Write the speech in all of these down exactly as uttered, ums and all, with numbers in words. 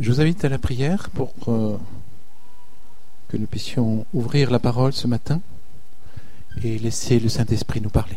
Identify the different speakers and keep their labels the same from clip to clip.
Speaker 1: Je vous invite à la prière pour euh, que nous puissions ouvrir la parole ce matin et laisser le Saint-Esprit nous parler.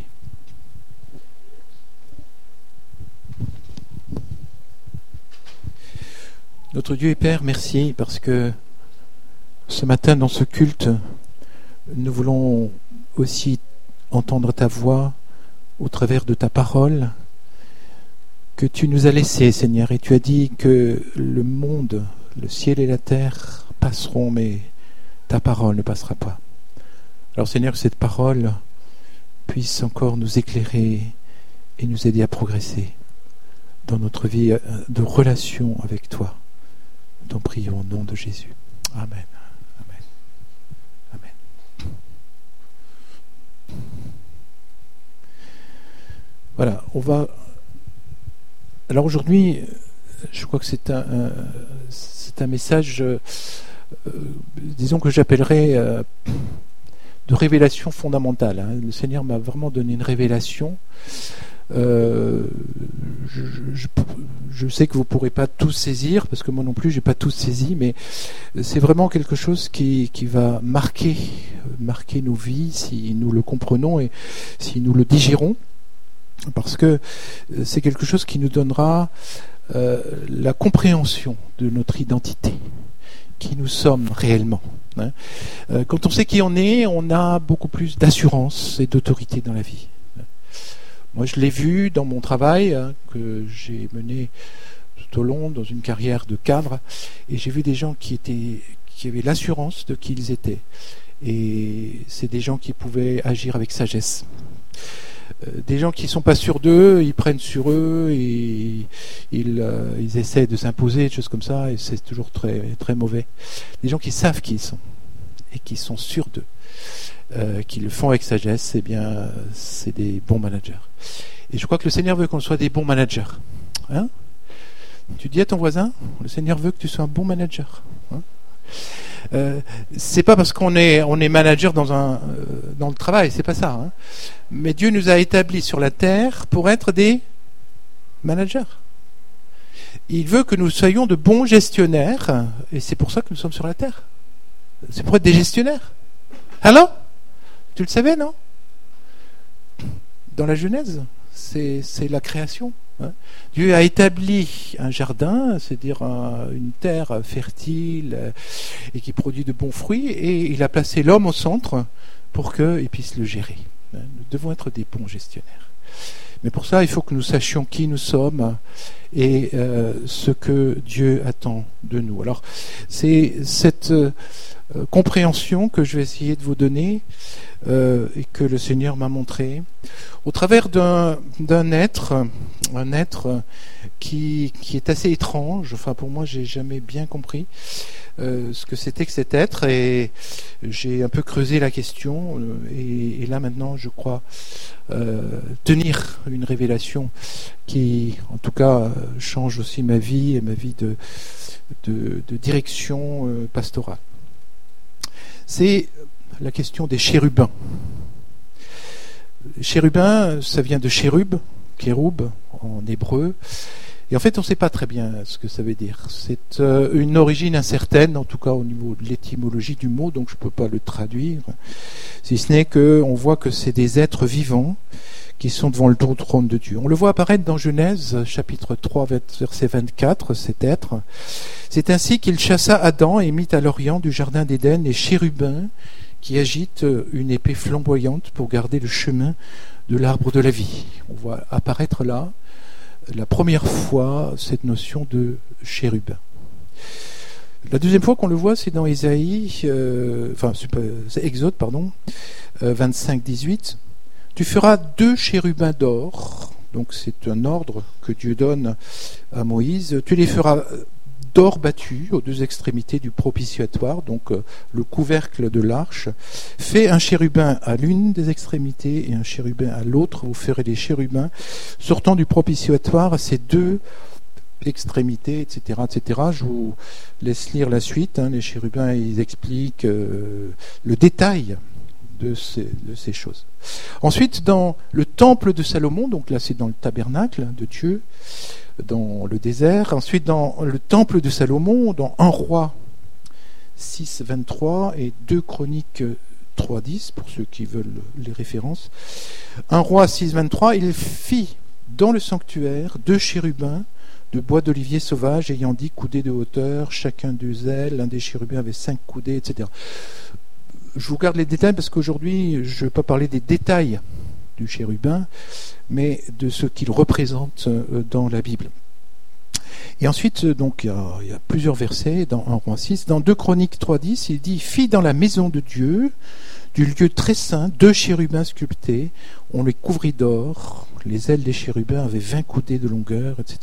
Speaker 1: Notre Dieu et Père, merci parce que ce matin dans ce culte, nous voulons aussi entendre ta voix au travers de ta parole que tu nous as laissée, Seigneur, et tu as dit que le monde, le ciel et la terre passeront, mais ta parole ne passera pas. Alors Seigneur, que cette parole puisse encore nous éclairer et nous aider à progresser dans notre vie de relation avec toi. Nous t'en prions au nom de Jésus. Amen. Amen. Amen. Voilà, on va... Alors aujourd'hui, je crois que c'est un, un, c'est un message, euh, disons que j'appellerais euh, de révélation fondamentale. Hein. Le Seigneur m'a vraiment donné une révélation. Euh, je, je, je sais que vous ne pourrez pas tout saisir, parce que moi non plus, je n'ai pas tout saisi, mais c'est vraiment quelque chose qui, qui va marquer, marquer nos vies, si nous le comprenons et si nous le digérons. Parce que c'est quelque chose qui nous donnera euh, la compréhension de notre identité, qui nous sommes réellement. Hein. Euh, quand on sait qui on est, on a beaucoup plus d'assurance et d'autorité dans la vie. Moi, je l'ai vu dans mon travail hein, que j'ai mené tout au long dans une carrière de cadre, et j'ai vu des gens qui étaient, qui avaient l'assurance de qui ils étaient. Et c'est des gens qui pouvaient agir avec sagesse. Des gens qui ne sont pas sûrs d'eux, ils prennent sur eux et ils, euh, ils essaient de s'imposer, des choses comme ça, et c'est toujours très, très mauvais. Des gens qui savent qui ils sont et qui sont sûrs d'eux, euh, qui le font avec sagesse, eh bien, c'est des bons managers. Et je crois que le Seigneur veut qu'on soit des bons managers. Hein ? Tu dis à ton voisin, le Seigneur veut que tu sois un bon manager. Hein ? Euh, c'est pas parce qu'on est on est manager dans un euh, dans le travail, c'est pas ça. Hein. Mais Dieu nous a établis sur la terre pour être des managers. Il veut que nous soyons de bons gestionnaires, et c'est pour ça que nous sommes sur la terre. C'est pour être des gestionnaires. Alors, tu le savais, non ? Dans la Genèse, c'est c'est la création. Hein. Dieu a établi un jardin, c'est-à-dire un, une terre fertile euh, et qui produit de bons fruits, et il a placé l'homme au centre pour qu'il puisse le gérer. Hein. Nous devons être des bons gestionnaires. Mais pour ça, il faut que nous sachions qui nous sommes et euh, ce que Dieu attend de nous. Alors, c'est cette euh, compréhension que je vais essayer de vous donner euh, et que le Seigneur m'a montré au travers d'un, d'un être, un être qui, qui est assez étrange. Enfin, pour moi, j'ai jamais bien compris euh, ce que c'était que cet être, et j'ai un peu creusé la question. Et, et là, maintenant, je crois euh, tenir une révélation qui, en tout cas, change aussi ma vie et ma vie de, de, de direction euh, pastorale. C'est la question des chérubins. Chérubin, ça vient de chérub, kéroub en hébreu. Et en fait, on ne sait pas très bien ce que ça veut dire. C'est euh, une origine incertaine, en tout cas au niveau de l'étymologie du mot, donc je ne peux pas le traduire. Si ce n'est qu'on voit que c'est des êtres vivants qui sont devant le trône de Dieu. On le voit apparaître dans Genèse, chapitre trois, verset vingt-quatre, cet être. C'est ainsi qu'il chassa Adam et mit à l'orient du jardin d'Éden les chérubins qui agitent une épée flamboyante pour garder le chemin de l'arbre de la vie. On voit apparaître là, la première fois, cette notion de chérubin. La deuxième fois qu'on le voit, c'est dans Ésaïe, euh, enfin, c'est Exode, pardon, euh, vingt-cinq, dix-huit. Tu feras deux chérubins d'or, donc c'est un ordre que Dieu donne à Moïse. Tu les feras d'or battu aux deux extrémités du propitiatoire, donc euh, le couvercle de l'arche. Fais un chérubin à l'une des extrémités et un chérubin à l'autre. Vous ferez des chérubins sortant du propitiatoire à ces deux extrémités, et cetera, et cetera. Je vous laisse lire la suite. Hein. Les chérubins, ils expliquent euh, le détail de ces, de ces choses. Ensuite, dans le temple de Salomon, donc là c'est dans le tabernacle de Dieu, dans le désert. Ensuite, dans le temple de Salomon, dans un roi six, vingt-trois et deux Chroniques trois, dix, pour ceux qui veulent les références. un roi six, vingt-trois, il fit dans le sanctuaire deux chérubins de bois d'olivier sauvage ayant dix coudées de hauteur, chacun deux ailes, l'un des chérubins avait cinq coudées, et cetera. Je vous garde les détails parce qu'aujourd'hui, je ne vais pas parler des détails du chérubin, mais de ce qu'il représente dans la Bible. Et ensuite, donc, il y a, il y a plusieurs versets dans un roi six. Dans deux Chroniques trois, dix, il dit « Fit dans la maison de Dieu, du lieu très saint, deux chérubins sculptés, on les couvrit d'or, les ailes des chérubins avaient vingt coudées de longueur, et cetera »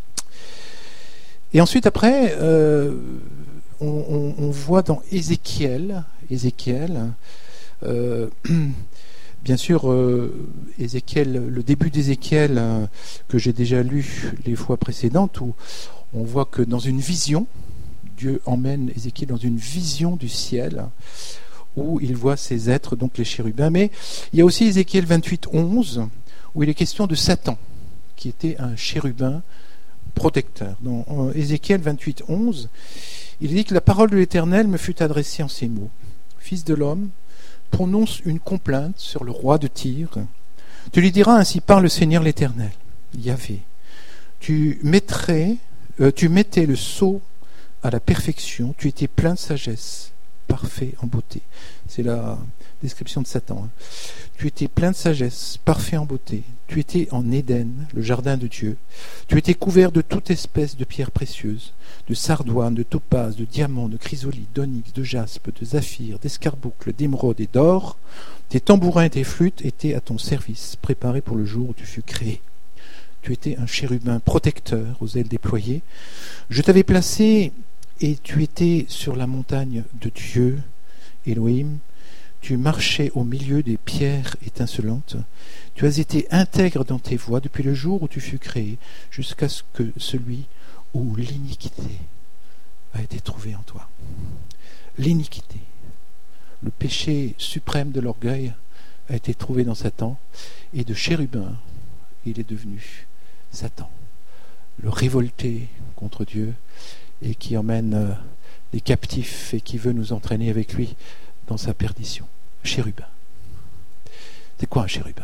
Speaker 1: Et ensuite, après, euh, on, on, on voit dans Ézéchiel, Ézéchiel, euh, bien sûr, euh, Ézéchiel, le début d'Ézéchiel euh, que j'ai déjà lu les fois précédentes, où on voit que dans une vision, Dieu emmène Ézéchiel dans une vision du ciel, où il voit ces êtres, donc les chérubins. Mais il y a aussi Ézéchiel vingt-huit, onze, où il est question de Satan, qui était un chérubin protecteur. Dans euh, Ézéchiel vingt-huit, onze, il dit que la parole de l'Éternel me fut adressée en ces mots. Fils de l'homme, prononce une complainte sur le roi de Tyr. Tu lui diras, ainsi parle le Seigneur l'Éternel, Yahvé. Tu mettrais, euh, tu mettais le sceau à la perfection, tu étais plein de sagesse, parfait en beauté. C'est la description de Satan. Hein. Tu étais plein de sagesse, parfait en beauté. Tu étais en Éden, le jardin de Dieu. Tu étais couvert de toute espèce de pierres précieuses, de sardoine, de topaze, de diamants, de chrysolite, d'onyx, de jaspe, de saphir, d'escarboucle, d'émeraude et d'or. Tes tambourins et tes flûtes étaient à ton service, préparés pour le jour où tu fus créé. Tu étais un chérubin protecteur aux ailes déployées. Je t'avais placé et tu étais sur la montagne de Dieu, Elohim. Tu marchais au milieu des pierres étincelantes. Tu as été intègre dans tes voies depuis le jour où tu fus créé, jusqu'à ce que celui où l'iniquité a été trouvée en toi. L'iniquité, le péché suprême de l'orgueil a été trouvé dans Satan, et de chérubin, il est devenu Satan, le révolté contre Dieu, et qui emmène les captifs et qui veut nous entraîner avec lui dans sa perdition. Chérubin. C'est quoi un chérubin?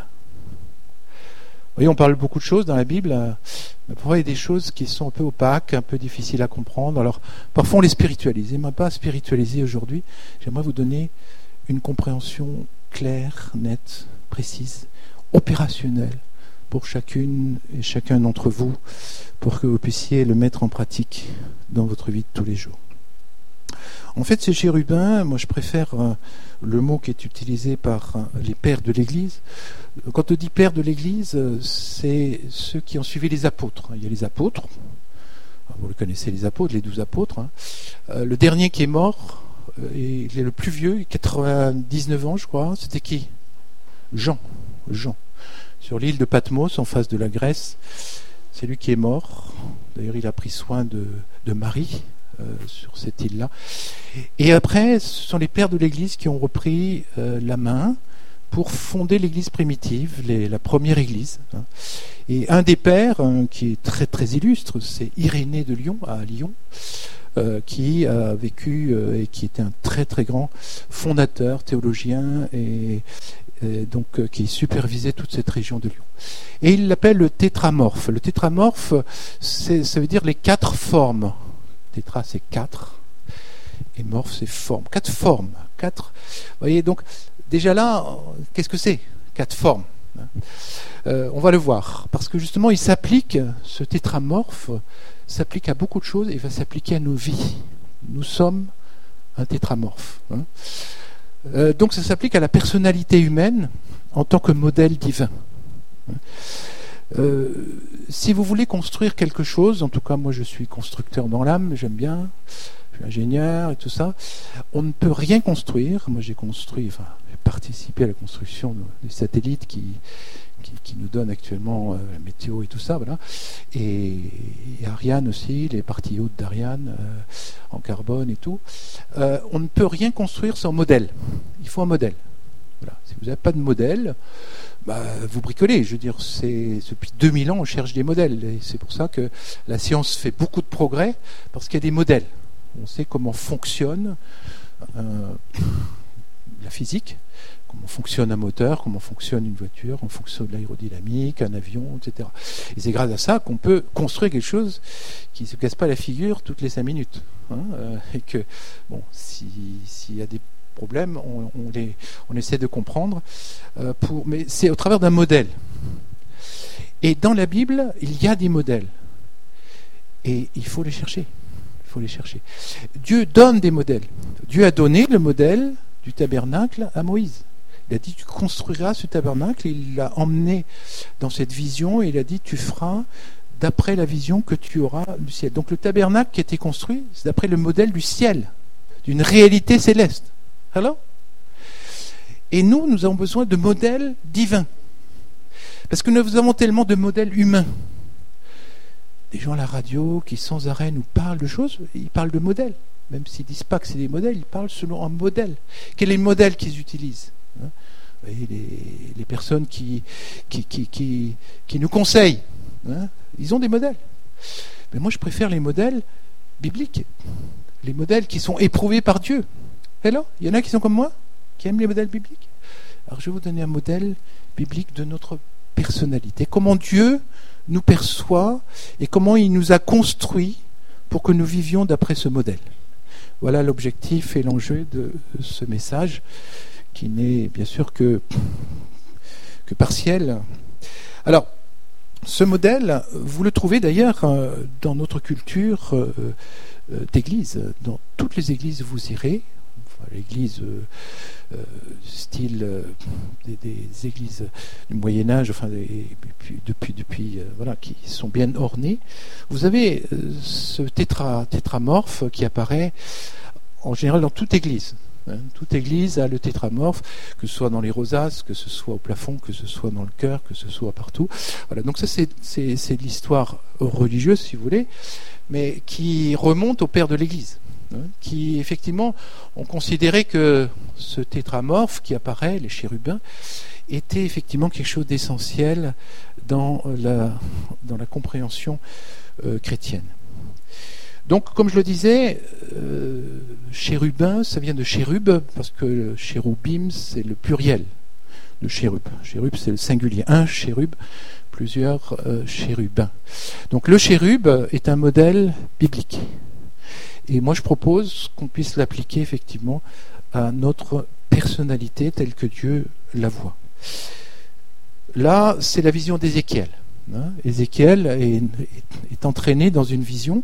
Speaker 1: Vous voyez, on parle beaucoup de choses dans la Bible, mais parfois il y a des choses qui sont un peu opaques, un peu difficiles à comprendre. Alors, parfois on les spiritualise. J'aimerais pas spiritualiser aujourd'hui, j'aimerais vous donner une compréhension claire, nette, précise, opérationnelle pour chacune et chacun d'entre vous, pour que vous puissiez le mettre en pratique dans votre vie de tous les jours. En fait, ces chérubins, moi je préfère euh, le mot qui est utilisé par euh, les pères de l'Église. Quand on dit pères de l'Église, euh, c'est ceux qui ont suivi les apôtres. Il y a les apôtres, vous le connaissez, les apôtres, les douze apôtres. Hein. Euh, le dernier qui est mort, euh, et il est le plus vieux, quatre-vingt-dix-neuf ans je crois, c'était qui? Jean. Jean. Sur l'île de Patmos, en face de la Grèce, c'est lui qui est mort. D'ailleurs, il a pris soin de, de Marie. Euh, sur cette île-là. Et après, ce sont les pères de l'Église qui ont repris euh, la main pour fonder l'Église primitive, les, la première Église. Hein. Et un des pères, hein, qui est très très illustre, c'est Irénée de Lyon, à Lyon, euh, qui a vécu euh, et qui était un très très grand fondateur, théologien, et, et donc euh, qui supervisait toute cette région de Lyon. Et il l'appelle le tétramorphe. Le tétramorphe, c'est, ça veut dire les quatre formes. Tétra, c'est quatre, et morphe, c'est forme. Quatre formes. Quatre. Vous voyez, donc, déjà là, qu'est-ce que c'est? Quatre formes. Euh, on va le voir, parce que justement, il s'applique, ce tétramorphe s'applique à beaucoup de choses et va s'appliquer à nos vies. Nous sommes un tétramorphe. Hein. Euh, donc, ça s'applique à la personnalité humaine en tant que modèle divin. Euh, si vous voulez construire quelque chose, en tout cas moi je suis constructeur dans l'âme, j'aime bien, je suis ingénieur et tout ça, on ne peut rien construire. Moi j'ai construit, enfin j'ai participé à la construction des satellites qui, qui, qui nous donnent actuellement euh, la météo et tout ça, voilà. Et, et Ariane aussi, les parties hautes d'Ariane euh, en carbone et tout. Euh, on ne peut rien construire sans modèle. Il faut un modèle. Voilà. Si vous n'avez pas de modèle, bah, vous bricolez. Je veux dire, c'est, depuis deux mille ans, on cherche des modèles. Et c'est pour ça que la science fait beaucoup de progrès, parce qu'il y a des modèles. On sait comment fonctionne euh, la physique, comment fonctionne un moteur, comment fonctionne une voiture, comment fonctionne l'aérodynamique, un avion, et cetera. Et c'est grâce à ça qu'on peut construire quelque chose qui ne se casse pas la figure toutes les cinq minutes. Hein, euh, et que, bon, si, s'il y a des problèmes, on, on, les, on essaie de comprendre. Euh, pour, mais c'est au travers d'un modèle. Et dans la Bible, il y a des modèles. Et il faut les chercher. Il faut les chercher. Dieu donne des modèles. Dieu a donné le modèle du tabernacle à Moïse. Il a dit, tu construiras ce tabernacle. Il l'a emmené dans cette vision et il a dit, tu feras d'après la vision que tu auras du ciel. Donc le tabernacle qui a été construit, c'est d'après le modèle du ciel, d'une réalité céleste. Alors ? Et nous, nous avons besoin de modèles divins. Parce que nous avons tellement de modèles humains. Des gens à la radio qui sans arrêt nous parlent de choses, ils parlent de modèles. Même s'ils ne disent pas que c'est des modèles, ils parlent selon un modèle. Quel est le modèle qu'ils utilisent ? Hein ? Vous voyez, les, les personnes qui, qui, qui, qui, qui nous conseillent, hein, ils ont des modèles. Mais moi, je préfère les modèles bibliques. Les modèles qui sont éprouvés par Dieu. Et là, il y en a qui sont comme moi, qui aiment les modèles bibliques. Alors, je vais vous donner un modèle biblique de notre personnalité. Comment Dieu nous perçoit et comment il nous a construits pour que nous vivions d'après ce modèle. Voilà l'objectif et l'enjeu de ce message, qui n'est bien sûr que, que partiel. Alors, ce modèle, vous le trouvez d'ailleurs dans notre culture d'église. Dans toutes les églises, vous irez. Enfin, l'église euh, euh, style euh, des, des églises du Moyen-Âge, enfin des, depuis, depuis, depuis euh, voilà, qui sont bien ornées. Vous avez euh, ce tétra, tétramorphe qui apparaît en général dans toute église. Hein. Toute église a le tétramorphe, que ce soit dans les rosaces, que ce soit au plafond, que ce soit dans le chœur, que ce soit partout. Voilà. Donc ça, c'est, c'est, c'est de l'histoire religieuse, si vous voulez, mais qui remonte au père de l'église. Qui effectivement ont considéré que ce tétramorphe qui apparaît, les chérubins, était effectivement quelque chose d'essentiel dans la, dans la compréhension euh, chrétienne. Donc, comme je le disais, euh, chérubin, ça vient de chérub, parce que chérubim, c'est le pluriel de chérub. Chérub, c'est le singulier. Un chérub, plusieurs euh, chérubins. Donc, le chérub est un modèle biblique. Et moi, je propose qu'on puisse l'appliquer effectivement à notre personnalité telle que Dieu la voit. Là, c'est la vision d'Ézéchiel. Hein, Ézéchiel est, est entraîné dans une vision.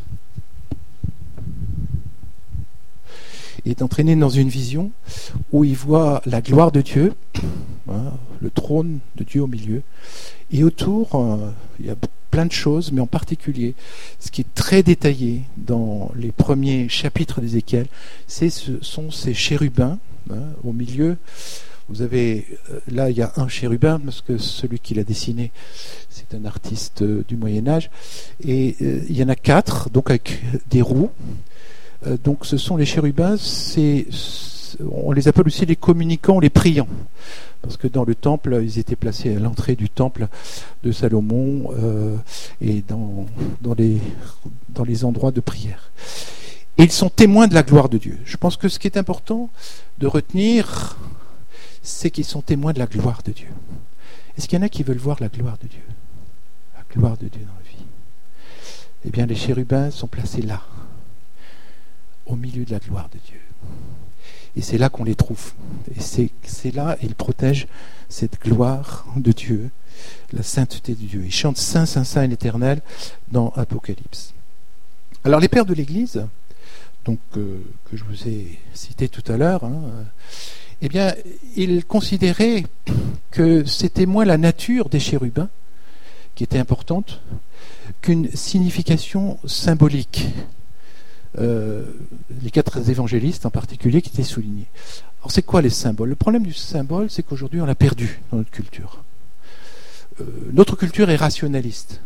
Speaker 1: Il est entraîné dans une vision où il voit la gloire de Dieu, hein, le trône de Dieu au milieu, et autour, euh, il y a plein de choses, mais en particulier, ce qui est très détaillé dans les premiers chapitres d'Ézéchiel, c'est ce sont ces chérubins, hein, au milieu. Vous avez, là, il y a un chérubin, parce que celui qui l'a dessiné, c'est un artiste euh, du Moyen-Âge, et euh, il y en a quatre, donc avec des roues. Euh, donc ce sont les chérubins, c'est, on les appelle aussi les communicants, les priants. Parce que dans le temple, ils étaient placés à l'entrée du temple de Salomon euh, et dans, dans, les, dans les endroits de prière. Et ils sont témoins de la gloire de Dieu. Je pense que ce qui est important de retenir, c'est qu'ils sont témoins de la gloire de Dieu. Est-ce qu'il y en a qui veulent voir la gloire de Dieu ? La gloire de Dieu dans la vie. Eh bien, les chérubins sont placés là, au milieu de la gloire de Dieu. Et c'est là qu'on les trouve. Et c'est, c'est là, ils protègent cette gloire de Dieu, la sainteté de Dieu. Ils chantent Saint, Saint, Saint et l'Éternel dans Apocalypse. Alors les pères de l'Église, donc euh, que je vous ai cité tout à l'heure, hein, eh bien, ils considéraient que c'était moins la nature des chérubins qui était importante qu'une signification symbolique. Euh, les quatre évangélistes en particulier qui étaient soulignés. Alors c'est quoi les symboles ? Le problème du symbole, c'est qu'aujourd'hui on l'a perdu dans notre culture. Euh, notre culture est rationaliste.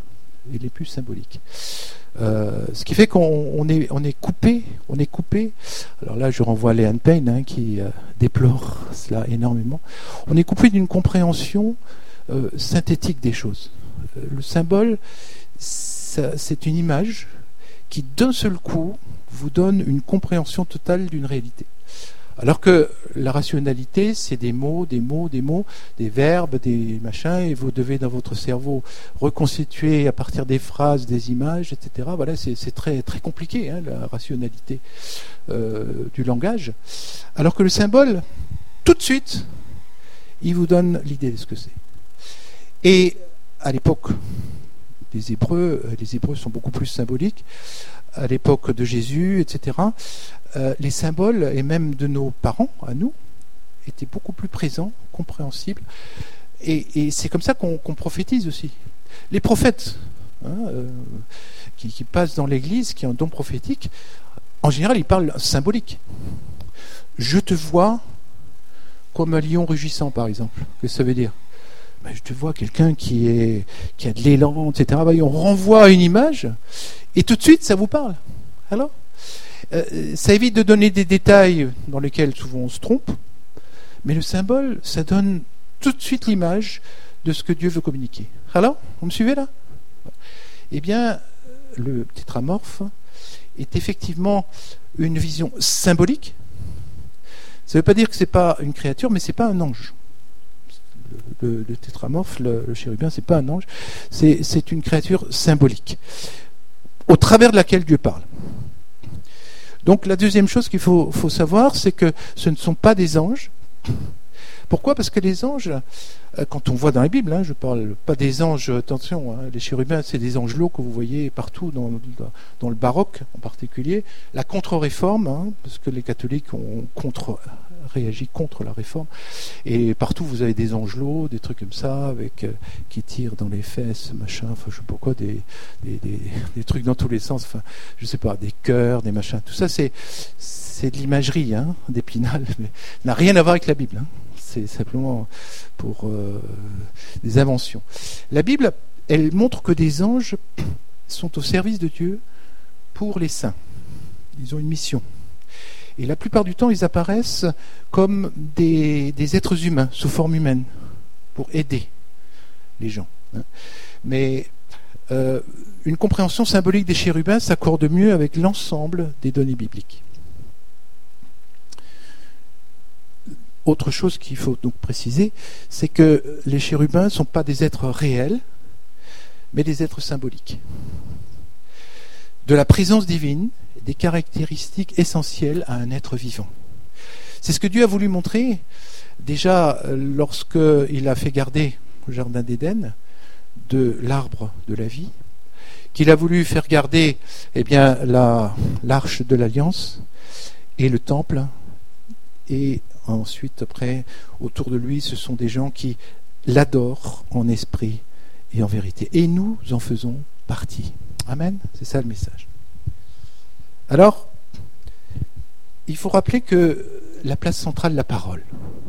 Speaker 1: et les plus symboliques. Euh, ce qui fait qu'on on est, on est coupé, on est coupé. Alors là, je renvoie à Leanne Payne hein, qui euh, déplore cela énormément. On est coupé d'une compréhension euh, synthétique des choses. Euh, le symbole, ça, c'est une image qui, d'un seul coup, vous donne une compréhension totale d'une réalité. Alors que la rationalité, c'est des mots, des mots, des mots, des verbes, des machins, et vous devez dans votre cerveau reconstituer à partir des phrases, des images, et cetera. Voilà, c'est, c'est très, très compliqué, hein, la rationalité euh, du langage. Alors que le symbole, tout de suite, il vous donne l'idée de ce que c'est. Et à l'époque des Hébreux, les Hébreux sont beaucoup plus symboliques, à l'époque de Jésus, et cetera, euh, les symboles, et même de nos parents, à nous, étaient beaucoup plus présents, compréhensibles. Et, et c'est comme ça qu'on, qu'on prophétise aussi. Les prophètes hein, euh, qui, qui passent dans l'Église, qui ont un don prophétique, en général, ils parlent symbolique. Je te vois comme un lion rugissant, par exemple. Qu'est-ce que ça veut dire ? Ben, je te vois quelqu'un qui, est, qui a de l'élan, et cetera. Ben, on renvoie à une image, et tout de suite, ça vous parle. Alors, euh, ça évite de donner des détails dans lesquels souvent on se trompe, mais le symbole, ça donne tout de suite l'image de ce que Dieu veut communiquer. Alors, vous me suivez là ? Eh bien, le tétramorphe est effectivement une vision symbolique. Ça ne veut pas dire que ce n'est pas une créature, mais ce n'est pas un ange. Le, le, le tétramorphe, le, le chérubin, c'est pas un ange, c'est, c'est une créature symbolique, au travers de laquelle Dieu parle. Donc la deuxième chose qu'il faut, faut savoir, c'est que ce ne sont pas des anges. Pourquoi ? Parce que les anges, quand on voit dans la Bible, hein, je ne parle pas des anges, attention, hein, les chérubins, c'est des angelots que vous voyez partout, dans, dans le baroque en particulier. La contre-réforme, hein, parce que les catholiques ont contre, réagi contre la réforme, et partout vous avez des angelots, des trucs comme ça, avec euh, qui tirent dans les fesses, machin, enfin je sais pas quoi, des, des, des, des trucs dans tous les sens, enfin je sais pas, des cœurs, des machins, tout ça c'est, c'est de l'imagerie, hein, d'Épinal, mais n'a rien à voir avec la Bible, hein. C'est simplement pour euh, des inventions. La Bible, elle montre que des anges sont au service de Dieu pour les saints. Ils ont une mission. Et la plupart du temps, ils apparaissent comme des, des êtres humains, sous forme humaine, pour aider les gens. Mais euh, une compréhension symbolique des chérubins s'accorde mieux avec l'ensemble des données bibliques. Autre chose qu'il faut donc préciser, c'est que les chérubins ne sont pas des êtres réels, mais des êtres symboliques. De la présence divine, des caractéristiques essentielles à un être vivant. C'est ce que Dieu a voulu montrer déjà lorsqu'il a fait garder au jardin d'Éden de l'arbre de la vie, qu'il a voulu faire garder eh bien, la, l'arche de l'alliance et le temple, et ensuite, après, autour de lui, ce sont des gens qui l'adorent en esprit et en vérité. Et nous en faisons partie. Amen. C'est ça le message. Alors, il faut rappeler que la place centrale, la parole.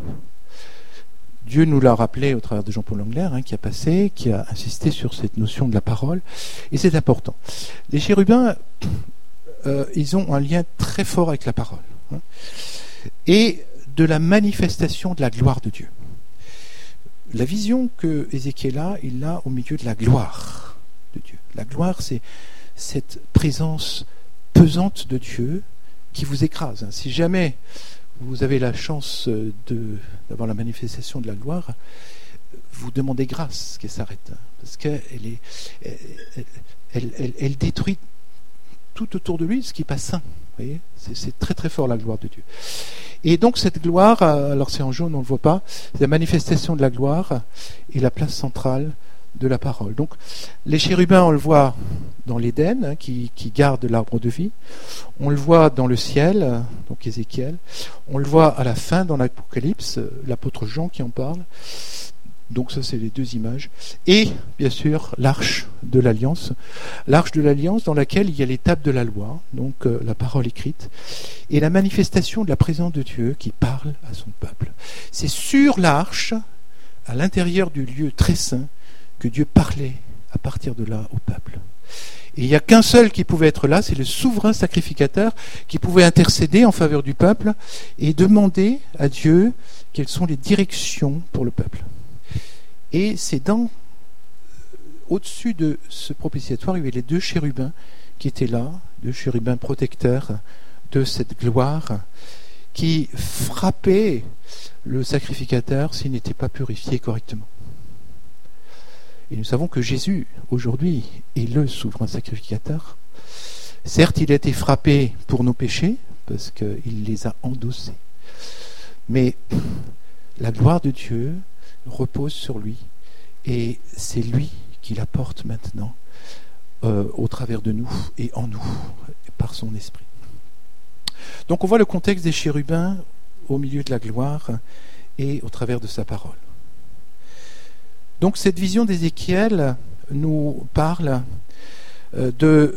Speaker 1: Dieu nous l'a rappelé au travers de Jean-Paul Angler, hein, qui a passé, qui a insisté sur cette notion de la parole. Et c'est important. Les chérubins, euh, ils ont un lien très fort avec la parole. Hein, et de la manifestation de la gloire de Dieu. La vision que Ézéchiel a, il l'a au milieu de la gloire de Dieu. La gloire, c'est cette présence pesante de Dieu qui vous écrase. Si jamais vous avez la chance de, d'avoir la manifestation de la gloire, vous demandez grâce qu'elle s'arrête. Parce qu'elle est, elle, elle, elle, elle détruit tout autour de lui ce qui n'est pas saint. Vous voyez, c'est, c'est très très fort la gloire de Dieu. Et donc cette gloire, alors c'est en jaune, on ne le voit pas, c'est la manifestation de la gloire et la place centrale de la parole. Donc les chérubins, on le voit dans l'Éden, hein, qui, qui garde l'arbre de vie, on le voit dans le ciel, donc Ézéchiel, on le voit à la fin dans l'Apocalypse, l'apôtre Jean qui en parle. Donc ça, c'est les deux images. Et, bien sûr, l'arche de l'Alliance. L'arche de l'Alliance dans laquelle il y a les tables de la loi, donc euh, la parole écrite, et la manifestation de la présence de Dieu qui parle à son peuple. C'est sur l'arche, à l'intérieur du lieu très saint, que Dieu parlait à partir de là au peuple. Et il n'y a qu'un seul qui pouvait être là, c'est le souverain sacrificateur qui pouvait intercéder en faveur du peuple et demander à Dieu quelles sont les directions pour le peuple. Et c'est dans, au-dessus de ce propitiatoire, il y avait les deux chérubins qui étaient là, deux chérubins protecteurs de cette gloire, qui frappaient le sacrificateur s'il n'était pas purifié correctement. Et nous savons que Jésus, aujourd'hui, est le souverain sacrificateur. Certes, il a été frappé pour nos péchés, parce qu'il les a endossés. Mais la gloire de Dieu repose sur lui, et c'est lui qui la porte maintenant euh, au travers de nous et en nous, par son esprit. Donc on voit le contexte des chérubins au milieu de la gloire et au travers de sa parole. Donc cette vision d'Ézéchiel nous parle euh, de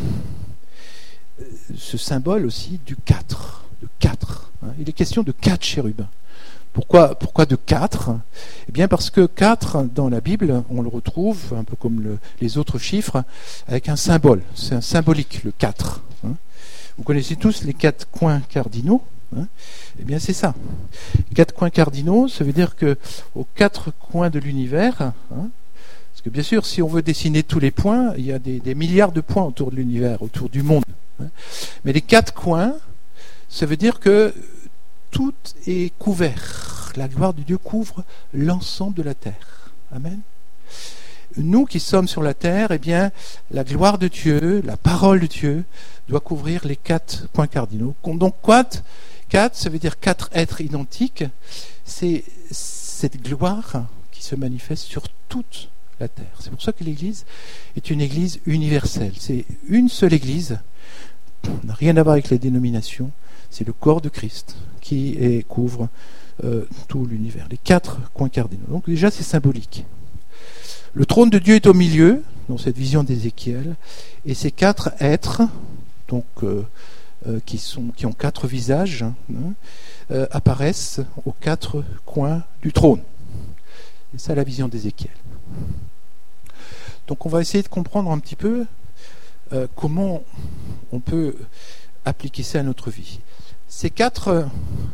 Speaker 1: euh, ce symbole aussi du quatre. De quatre hein. Il est question de quatre chérubins. Pourquoi, pourquoi de quatre ? Eh bien parce que quatre, dans la Bible, on le retrouve, un peu comme le, les autres chiffres, avec un symbole. C'est un symbolique, le quatre. Hein. Vous connaissez tous les quatre coins cardinaux. Hein. Eh bien c'est ça. Quatre coins cardinaux, ça veut dire que aux quatre coins de l'univers, hein, parce que bien sûr, si on veut dessiner tous les points, il y a des, des milliards de points autour de l'univers, autour du monde. Hein. Mais les quatre coins, ça veut dire que tout est couvert. La gloire de Dieu couvre l'ensemble de la terre. Amen. Nous qui sommes sur la terre, eh bien, la gloire de Dieu, la parole de Dieu, doit couvrir les quatre points cardinaux. Donc, quatre, quatre, ça veut dire quatre êtres identiques. C'est cette gloire qui se manifeste sur toute la terre. C'est pour ça que l'Église est une Église universelle. C'est une seule Église. Ça n'a rien à voir avec les dénominations. C'est le corps de Christ qui est, couvre euh, tout l'univers. Les quatre coins cardinaux. Donc déjà, c'est symbolique. Le trône de Dieu est au milieu, dans cette vision d'Ézéchiel, et ces quatre êtres, donc euh, euh, qui sont, qui ont quatre visages, hein, euh, apparaissent aux quatre coins du trône. C'est ça la vision d'Ézéchiel. Donc on va essayer de comprendre un petit peu euh, comment on peut appliquer ça à notre vie. Ces quatre,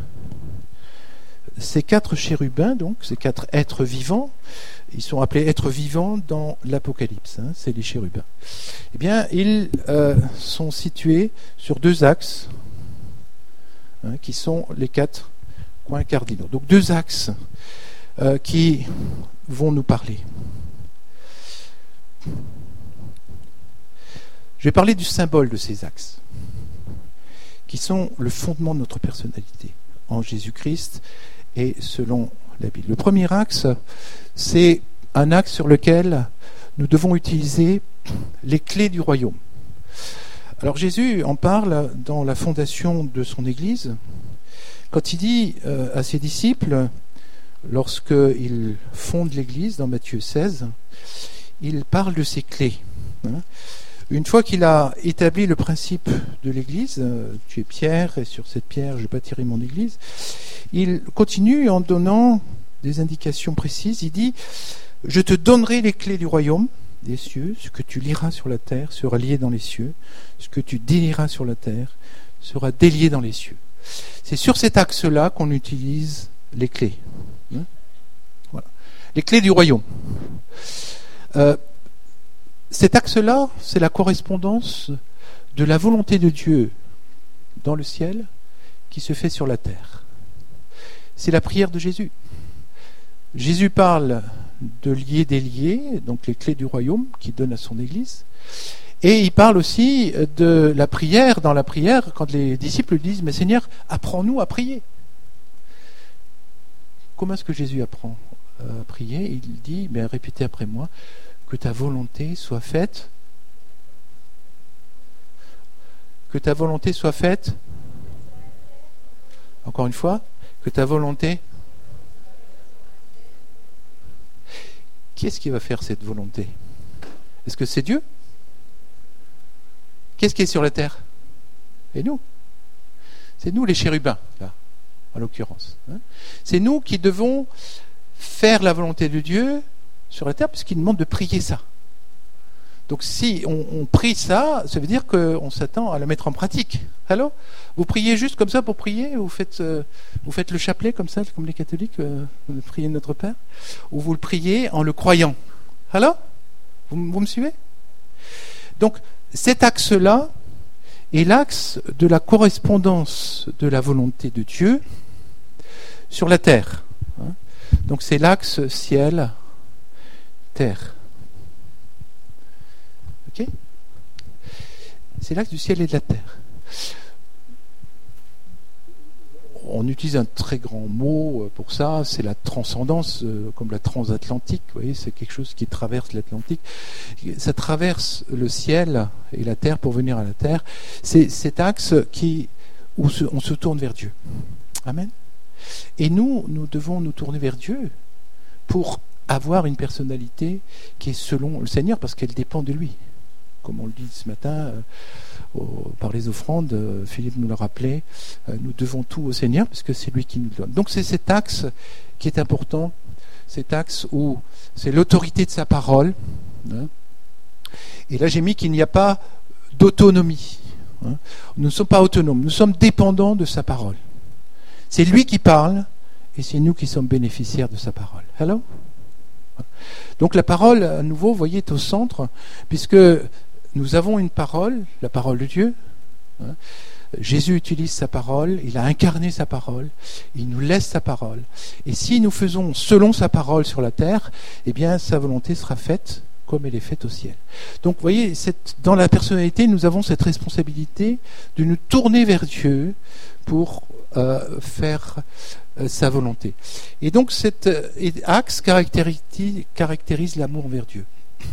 Speaker 1: ces quatre chérubins, donc ces quatre êtres vivants, ils sont appelés êtres vivants dans l'Apocalypse, hein, c'est les chérubins. Eh bien, ils euh, sont situés sur deux axes, hein, qui sont les quatre coins cardinaux. Donc deux axes euh, qui vont nous parler. Je vais parler du symbole de ces axes, qui sont le fondement de notre personnalité en Jésus-Christ et selon la Bible. Le premier axe, c'est un axe sur lequel nous devons utiliser les clés du royaume. Alors Jésus en parle dans la fondation de son Église, quand il dit euh, à ses disciples, lorsqu'il fonde l'Église dans Matthieu seize, il parle de ces clés. Hein. Une fois qu'il a établi le principe de l'Église, euh, tu es Pierre, et sur cette pierre je bâtirai mon Église, il continue en donnant des indications précises. Il dit, je te donnerai les clés du royaume des cieux, ce que tu liras sur la terre sera lié dans les cieux, ce que tu délieras sur la terre sera délié dans les cieux. C'est sur cet axe-là qu'on utilise les clés. Hein, voilà. Les clés du royaume. Euh, Cet axe-là, c'est la correspondance de la volonté de Dieu dans le ciel qui se fait sur la terre. C'est la prière de Jésus. Jésus parle de lier des liés, donc les clés du royaume qu'il donne à son Église. Et il parle aussi de la prière, dans la prière, quand les disciples lui disent « Mais Seigneur, apprends-nous à prier ». Comment est-ce que Jésus apprend à prier ? Il dit « Répétez après moi ». Que ta volonté soit faite. Que ta volonté soit faite. Encore une fois, que ta volonté. Qui est-ce qui va faire cette volonté ? Est-ce que c'est Dieu ? Qu'est-ce qui est sur la terre ? Et nous ? C'est nous les chérubins, là, en l'occurrence. C'est nous qui devons faire la volonté de Dieu sur la terre, puisqu'il demande de prier ça. Donc si on, on prie ça, ça veut dire qu'on s'attend à la mettre en pratique. Alors, vous priez juste comme ça pour prier, vous faites, euh, vous faites le chapelet comme ça, comme les catholiques, euh, vous priez Notre Père, ou vous le priez en le croyant. Alors, vous, vous me suivez? Donc cet axe-là est l'axe de la correspondance de la volonté de Dieu sur la terre. Donc c'est l'axe ciel-terre. Ok ? C'est l'axe du ciel et de la terre. On utilise un très grand mot pour ça, c'est la transcendance, comme la transatlantique. Vous voyez, c'est quelque chose qui traverse l'Atlantique. Ça traverse le ciel et la terre pour venir à la terre. C'est cet axe qui, où on se tourne vers Dieu. Amen. Et nous, nous devons nous tourner vers Dieu pour avoir une personnalité qui est selon le Seigneur, parce qu'elle dépend de lui. Comme on le dit ce matin euh, au, par les offrandes, euh, Philippe nous l'a rappelé, euh, nous devons tout au Seigneur, parce que c'est lui qui nous le donne. Donc c'est cet axe qui est important, cet axe où c'est l'autorité de sa parole. Hein. Et là j'ai mis qu'il n'y a pas d'autonomie. Hein. Nous ne sommes pas autonomes, nous sommes dépendants de sa parole. C'est lui qui parle, et c'est nous qui sommes bénéficiaires de sa parole. Hello ? Donc la parole, à nouveau, vous voyez, est au centre, puisque nous avons une parole, la parole de Dieu. Hein. Jésus utilise sa parole, il a incarné sa parole, il nous laisse sa parole. Et si nous faisons selon sa parole sur la terre, eh bien sa volonté sera faite comme elle est faite au ciel. Donc vous voyez, cette, dans la personnalité, nous avons cette responsabilité de nous tourner vers Dieu pour euh, faire euh, sa volonté. Et donc cet euh, axe caractérise, caractérise l'amour vers Dieu.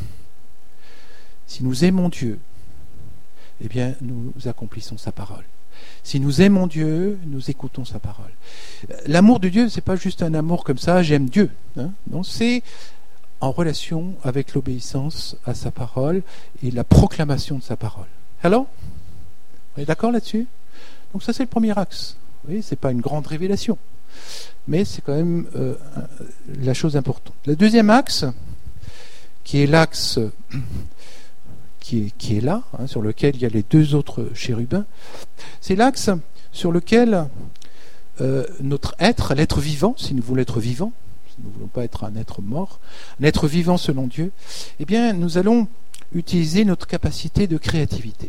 Speaker 1: Si nous aimons Dieu, eh bien nous accomplissons sa parole. Si nous aimons Dieu, nous écoutons sa parole. L'amour de Dieu, c'est pas juste un amour comme ça, j'aime Dieu. Hein, non, c'est en relation avec l'obéissance à sa parole et la proclamation de sa parole. Alors, on est d'accord là-dessus? Donc ça, c'est le premier axe. Vous voyez, c'est pas une grande révélation, mais c'est quand même euh, la chose importante. Le deuxième axe, qui est l'axe qui est, qui est là, hein, sur lequel il y a les deux autres chérubins, c'est l'axe sur lequel euh, notre être, l'être vivant, si nous voulons être vivant, si nous ne voulons pas être un être mort, un être vivant selon Dieu, eh bien, nous allons utiliser notre capacité de créativité.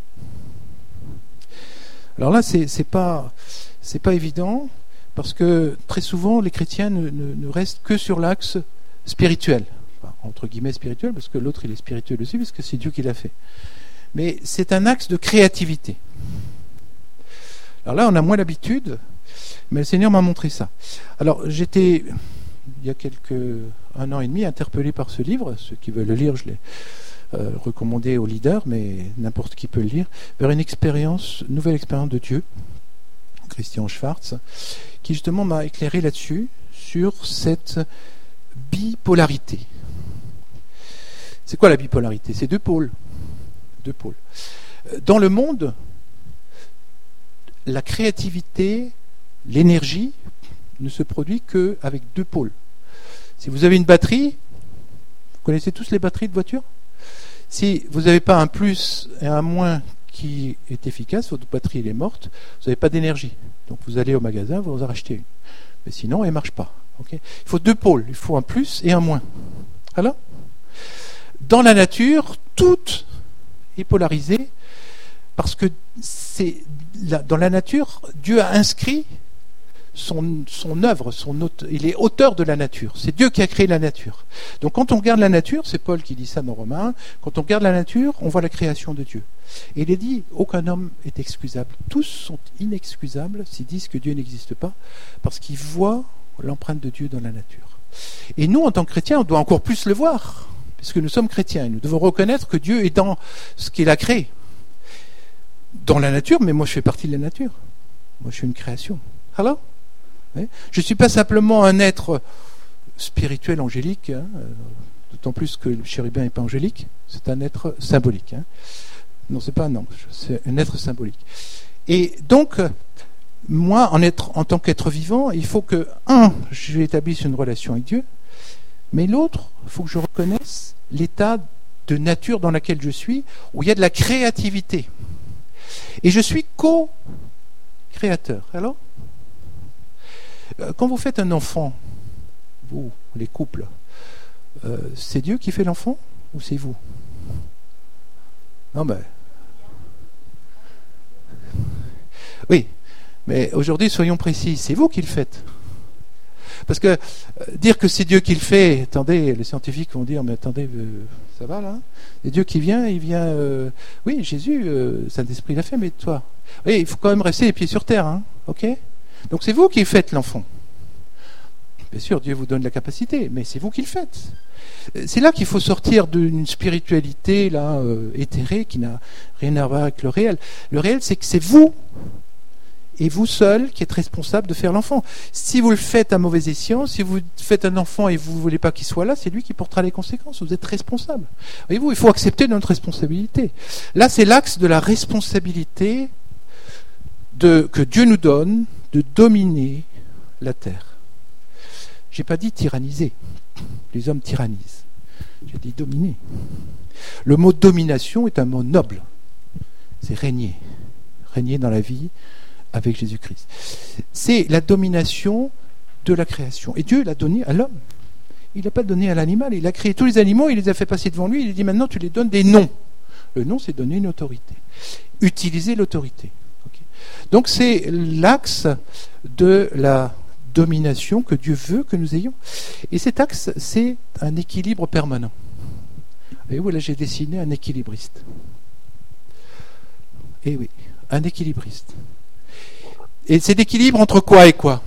Speaker 1: Alors là, c'est, c'est pas, c'est pas évident, parce que très souvent, les chrétiens ne, ne, ne restent que sur l'axe spirituel. Enfin, entre guillemets spirituel, parce que l'autre, il est spirituel aussi, parce que c'est Dieu qui l'a fait. Mais c'est un axe de créativité. Alors là, on a moins l'habitude, mais le Seigneur m'a montré ça. Alors, j'étais, il y a quelques, un an et demi, interpellé par ce livre. Ceux qui veulent le lire, je l'ai euh, recommandé aux leaders, mais n'importe qui peut le lire, vers une expérience, une nouvelle expérience de Dieu, Christian Schwartz, qui justement m'a éclairé là-dessus, sur cette bipolarité. C'est quoi la bipolarité? C'est deux pôles. Deux pôles. Dans le monde, la créativité, l'énergie ne se produit qu'avec deux pôles. Si vous avez une batterie, vous connaissez tous les batteries de voiture? Si vous n'avez pas un plus et un moins qui est efficace, votre batterie elle est morte, vous n'avez pas d'énergie. Donc vous allez au magasin, vous en rachetez une. Mais sinon, elle ne marche pas. Okay? Il faut deux pôles, il faut un plus et un moins. Alors, dans la nature, tout est polarisé parce que c'est dans la nature, Dieu a inscrit son, son œuvre, son auteur, il est auteur de la nature. C'est Dieu qui a créé la nature. Donc quand on regarde la nature, c'est Paul qui dit ça dans Romains, quand on regarde la nature, on voit la création de Dieu. Et il est dit, aucun homme est excusable. Tous sont inexcusables s'ils disent que Dieu n'existe pas, parce qu'ils voient l'empreinte de Dieu dans la nature. Et nous, en tant que chrétiens, on doit encore plus le voir, puisque nous sommes chrétiens, et nous devons reconnaître que Dieu est dans ce qu'il a créé. Dans la nature, mais moi je fais partie de la nature. Moi je suis une création. Alors, oui, je ne suis pas simplement un être spirituel angélique, hein, d'autant plus que le chérubin n'est pas angélique, c'est un être symbolique. Hein. Non, c'est pas un ange, c'est un être symbolique. Et donc, moi, en, être, en tant qu'être vivant, il faut que, un, je établisse une relation avec Dieu, mais l'autre, il faut que je reconnaisse l'état de nature dans laquelle je suis, où il y a de la créativité. Et je suis co-créateur. Alors, quand vous faites un enfant, vous, les couples, euh, c'est Dieu qui fait l'enfant ou c'est vous? Non, mais... Oui, mais aujourd'hui, soyons précis, c'est vous qui le faites. Parce que euh, dire que c'est Dieu qui le fait, attendez, les scientifiques vont dire, mais attendez, euh, ça va là? C'est Dieu qui vient, il vient... Euh, oui, Jésus, euh, Saint-Esprit l'a fait, mais toi... Oui, il faut quand même rester les pieds sur terre, hein, ok? Donc c'est vous qui faites l'enfant. Bien sûr, Dieu vous donne la capacité, mais c'est vous qui le faites. C'est là qu'il faut sortir d'une spiritualité là euh, éthérée qui n'a rien à voir avec le réel. Le réel, c'est que c'est vous et vous seul qui êtes responsable de faire l'enfant. Si vous le faites à mauvais escient, si vous faites un enfant et vous ne voulez pas qu'il soit là, c'est lui qui portera les conséquences. Vous êtes responsable. Voyez-vous, il faut accepter notre responsabilité. Là, c'est l'axe de la responsabilité de, que Dieu nous donne de dominer la terre. J'ai pas dit tyranniser. Les hommes tyrannisent. J'ai dit dominer. Le mot domination est un mot noble. C'est régner. Régner dans la vie avec Jésus-Christ. C'est la domination de la création. Et Dieu l'a donné à l'homme. Il n'a pas donné à l'animal. Il a créé tous les animaux, il les a fait passer devant lui. Il a dit maintenant tu les donnes des noms. Le nom, c'est donner une autorité. Utiliser l'autorité. Okay. Donc c'est l'axe de la domination que Dieu veut que nous ayons. Et cet axe, c'est un équilibre permanent. Et voilà, j'ai dessiné un équilibriste. Et oui, un équilibriste. Et c'est l'équilibre entre quoi et quoi?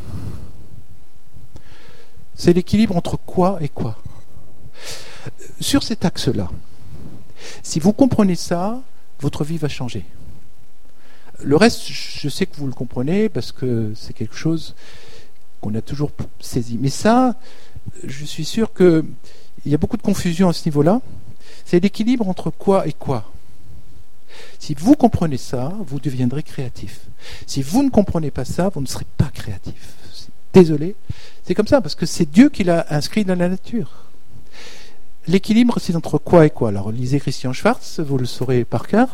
Speaker 1: C'est l'équilibre entre quoi et quoi? Sur cet axe-là, si vous comprenez ça, votre vie va changer. Le reste, je sais que vous le comprenez parce que c'est quelque chose qu'on a toujours saisi. Mais ça, je suis sûr qu'il y a beaucoup de confusion à ce niveau-là. C'est l'équilibre entre quoi et quoi. Si vous comprenez ça, vous deviendrez créatif. Si vous ne comprenez pas ça, vous ne serez pas créatif. Désolé, c'est comme ça, parce que c'est Dieu qui l'a inscrit dans la nature. L'équilibre, c'est entre quoi et quoi? Alors, lisez Christian Schwarz, vous le saurez par cœur.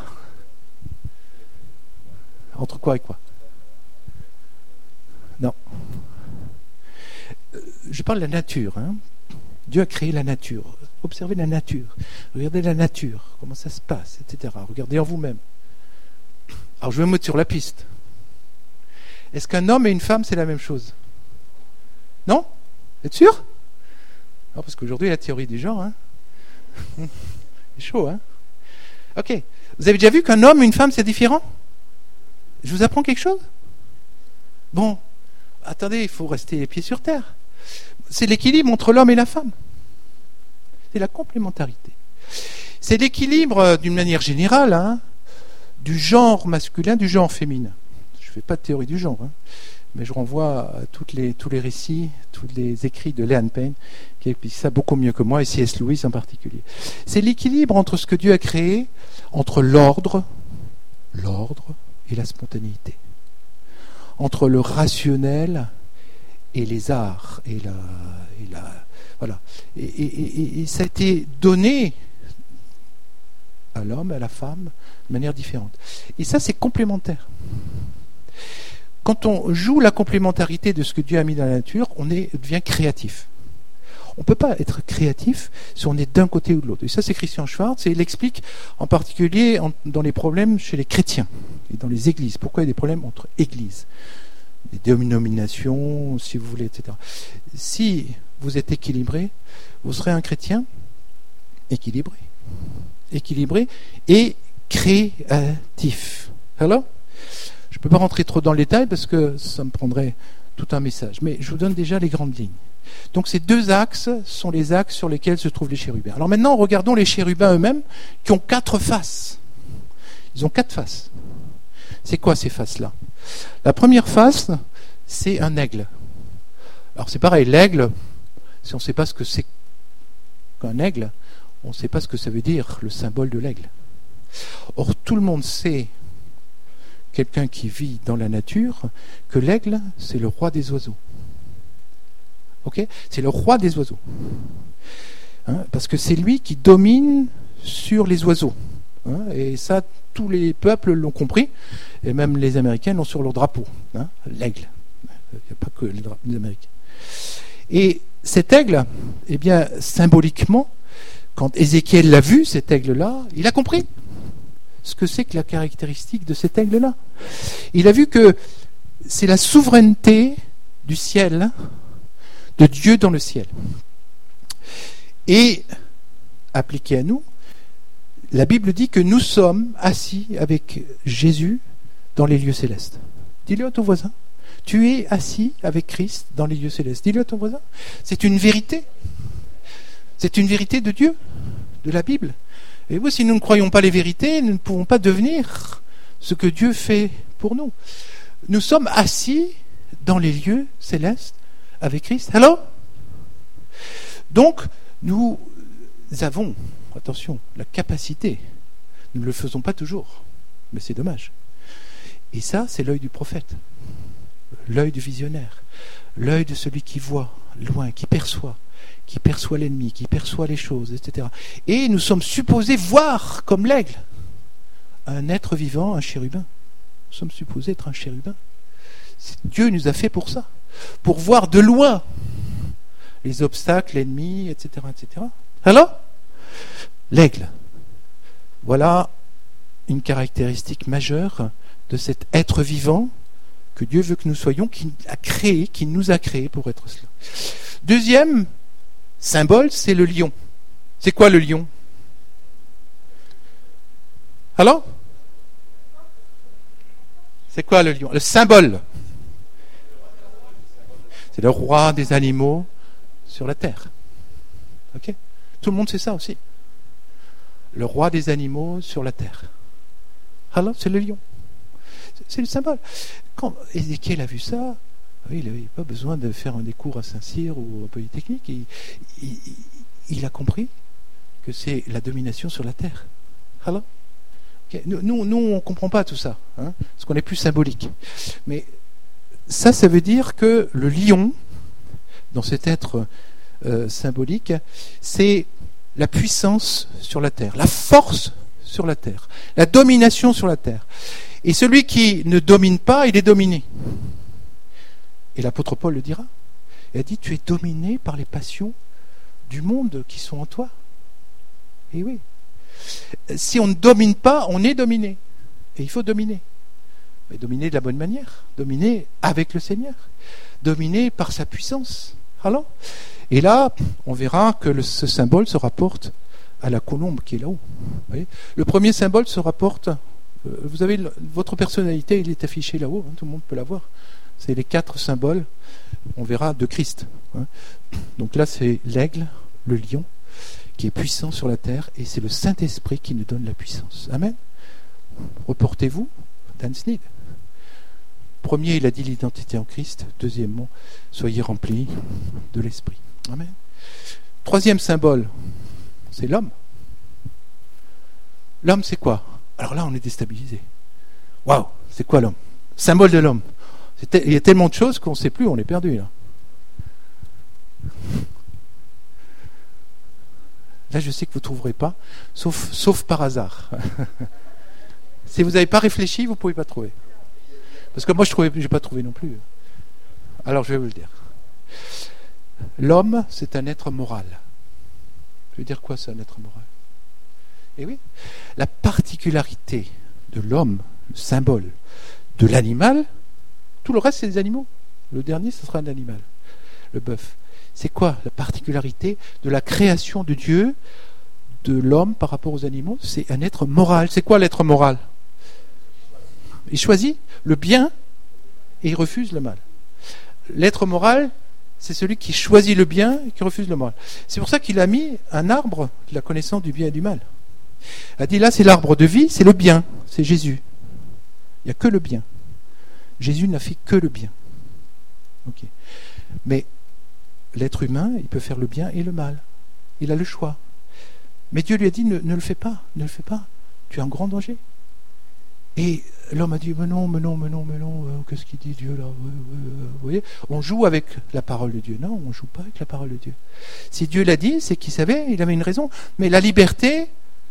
Speaker 1: Entre quoi et quoi? Non. Je parle de la nature. Hein. Dieu a créé la nature. Observez la nature. Regardez la nature. Comment ça se passe, et cetera. Regardez en vous-même. Alors, je vais me mettre sur la piste. Est-ce qu'un homme et une femme, c'est la même chose? Non? Vous êtes sûr? Non, parce qu'aujourd'hui, il y a la théorie du genre. Hein. C'est chaud, hein? Ok. Vous avez déjà vu qu'un homme et une femme, c'est différent? Je vous apprends quelque chose? Bon. Attendez, il faut rester les pieds sur terre. C'est l'équilibre entre l'homme et la femme. C'est la complémentarité. C'est l'équilibre, d'une manière générale, hein, du genre masculin, du genre féminin. Je ne fais pas de théorie du genre, hein, mais je renvoie à toutes les, tous les récits, tous les écrits de Leanne Payne, qui expliquent ça beaucoup mieux que moi, et C S Lewis en particulier. C'est l'équilibre entre ce que Dieu a créé, entre l'ordre, l'ordre et la spontanéité. Entre le rationnel et les arts, et la... Et la voilà. Et, et, et, et ça a été donné à l'homme, à la femme, de manière différente. Et ça, c'est complémentaire. Quand on joue la complémentarité de ce que Dieu a mis dans la nature, on est, devient créatif. On ne peut pas être créatif si on est d'un côté ou de l'autre. Et ça, c'est Christian Schwarz, et il explique en particulier en, dans les problèmes chez les chrétiens et dans les églises. Pourquoi il y a des problèmes entre églises, des dénominations, si vous voulez, et cetera. Si vous êtes équilibré, vous serez un chrétien équilibré. Équilibré et créatif. Alors, je ne peux pas rentrer trop dans le détail parce que ça me prendrait tout un message. Mais je vous donne déjà les grandes lignes. Donc ces deux axes sont les axes sur lesquels se trouvent les chérubins. Alors maintenant, regardons les chérubins eux-mêmes qui ont quatre faces. Ils ont quatre faces. C'est quoi ces faces-là? La première face, c'est un aigle. Alors c'est pareil, l'aigle, si on ne sait pas ce que c'est qu'un aigle, on ne sait pas ce que ça veut dire, le symbole de l'aigle. Or, tout le monde sait, quelqu'un qui vit dans la nature, que l'aigle, c'est le roi des oiseaux. Ok ? C'est le roi des oiseaux. Hein ? Parce que c'est lui qui domine sur les oiseaux. Hein, et ça, tous les peuples l'ont compris, et même les Américains l'ont sur leur drapeau, hein, l'aigle. Il n'y a pas que les, dra- les Américains. Et cet aigle, eh bien, symboliquement, quand Ézéchiel l'a vu, cet aigle-là, il a compris ce que c'est que la caractéristique de cet aigle-là. Il a vu que c'est la souveraineté du ciel, de Dieu dans le ciel. Et, appliqué à nous, la Bible dit que nous sommes assis avec Jésus dans les lieux célestes. Dis-le à ton voisin. Tu es assis avec Christ dans les lieux célestes. Dis-le à ton voisin. C'est une vérité. C'est une vérité de Dieu, de la Bible. Et vous, si nous ne croyons pas les vérités, nous ne pouvons pas devenir ce que Dieu fait pour nous. Nous sommes assis dans les lieux célestes avec Christ. Alors, donc, nous avons, attention, la capacité. Nous ne le faisons pas toujours, mais c'est dommage. Et ça, c'est l'œil du prophète, l'œil du visionnaire, l'œil de celui qui voit loin, qui perçoit, qui perçoit l'ennemi, qui perçoit les choses, et cetera. Et nous sommes supposés voir, comme l'aigle, un être vivant, un chérubin. Nous sommes supposés être un chérubin. Dieu nous a fait pour ça, pour voir de loin les obstacles, l'ennemi, et cetera, et cetera. Alors, l'aigle, voilà une caractéristique majeure de cet être vivant que Dieu veut que nous soyons, qui a créé, qui nous a créés pour être cela. Deuxième symbole, c'est le lion. C'est quoi le lion? Alors? C'est quoi le lion? Le symbole. C'est le roi des animaux sur la terre. Ok? Tout le monde sait ça aussi. Le roi des animaux sur la terre. Alors, c'est le lion. C'est le symbole. Quand Ézéchiel a vu ça, il n'avait pas besoin de faire un des cours à Saint-Cyr ou à Polytechnique. Il, il, il a compris que c'est la domination sur la terre. Alors, okay. Nous, nous, nous, on ne comprend pas tout ça, hein, parce qu'on est plus symbolique. Mais ça, ça veut dire que le lion, dans cet être euh, symbolique, c'est la puissance sur la terre, la force sur la terre, la domination sur la terre. Et celui qui ne domine pas, il est dominé. Et l'apôtre Paul le dira. Il a dit, tu es dominé par les passions du monde qui sont en toi. Et oui. Si on ne domine pas, on est dominé. Et il faut dominer. Mais dominer de la bonne manière. Dominer avec le Seigneur. Dominer par sa puissance. Alors, et là, on verra que le, ce symbole se rapporte à la colombe qui est là-haut. Vous voyez, le premier symbole se rapporte... Euh, vous avez le, votre personnalité, il est affiché là-haut. Hein, tout le monde peut la voir. C'est les quatre symboles, on verra, de Christ. Hein. Donc là, c'est l'aigle, le lion, qui est puissant sur la terre, et c'est le Saint-Esprit qui nous donne la puissance. Amen. Reportez-vous, Dan Sneed. Premier, il a dit l'identité en Christ. Deuxièmement, soyez remplis de l'Esprit. Amen. Troisième symbole, c'est l'homme. L'homme, c'est quoi? Alors là, on est déstabilisé. Waouh, c'est quoi l'homme? Symbole de l'homme. Il y a tellement de choses qu'on ne sait plus, on est perdu là. Là, je sais que vous ne trouverez pas, sauf, sauf par hasard. Si vous n'avez pas réfléchi, vous ne pouvez pas trouver. Parce que moi, je n'ai pas trouvé non plus. Alors, je vais vous le dire. L'homme, c'est un être moral. Je veux dire quoi, c'est un être moral? Eh oui, la particularité de l'homme, le symbole de l'animal, tout le reste, c'est des animaux. Le dernier, ce sera un animal, le bœuf. C'est quoi la particularité de la création de Dieu, de l'homme par rapport aux animaux? C'est un être moral. C'est quoi l'être moral? Il choisit le bien et il refuse le mal. L'être moral, c'est celui qui choisit le bien et qui refuse le mal. C'est pour ça qu'il a mis un arbre de la connaissance du bien et du mal. Il a dit là, c'est l'arbre de vie, c'est le bien, c'est Jésus. Il n'y a que le bien. Jésus n'a fait que le bien. Okay. Mais l'être humain, il peut faire le bien et le mal. Il a le choix. Mais Dieu lui a dit, ne, ne le fais pas, ne le fais pas. Tu es en grand danger. Et l'homme a dit, mais non, mais non, mais non, mais non, euh, qu'est-ce qu'il dit Dieu là euh, euh, Vous voyez, on joue avec la parole de Dieu. Non, on ne joue pas avec la parole de Dieu. Si Dieu l'a dit, c'est qu'il savait, il avait une raison. Mais la liberté,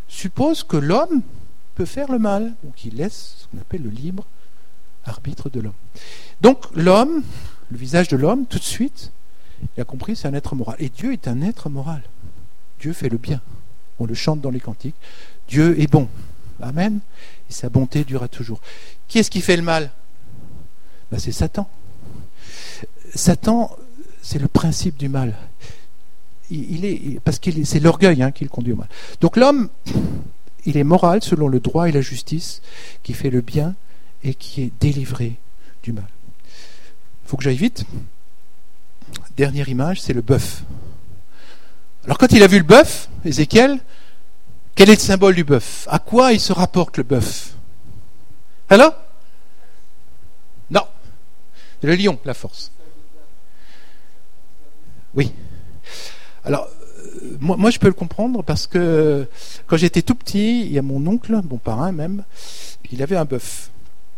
Speaker 1: suppose que l'homme peut faire le mal, ou qu'il laisse ce qu'on appelle le libre arbitre de l'homme. Donc l'homme, le visage de l'homme, tout de suite, il a compris, c'est un être moral. Et Dieu est un être moral. Dieu fait le bien. On le chante dans les cantiques. Dieu est bon. Amen. Et sa bonté durera toujours. Qui est-ce qui fait le mal? Ben, c'est Satan. Satan, c'est le principe du mal. Il, il est, parce que c'est l'orgueil hein, qui le conduit au mal. Donc l'homme, il est moral selon le droit et la justice, qui fait le bien et qui est délivré du mal. Il faut que j'aille vite. Dernière image, c'est le bœuf. Alors quand il a vu le bœuf, Ézéchiel, quel est le symbole du bœuf? À quoi il se rapporte le bœuf? Alors? Non. C'est le lion, la force. Oui. Alors, euh, moi, moi je peux le comprendre parce que quand j'étais tout petit, il y a mon oncle, mon parrain même, il avait un bœuf.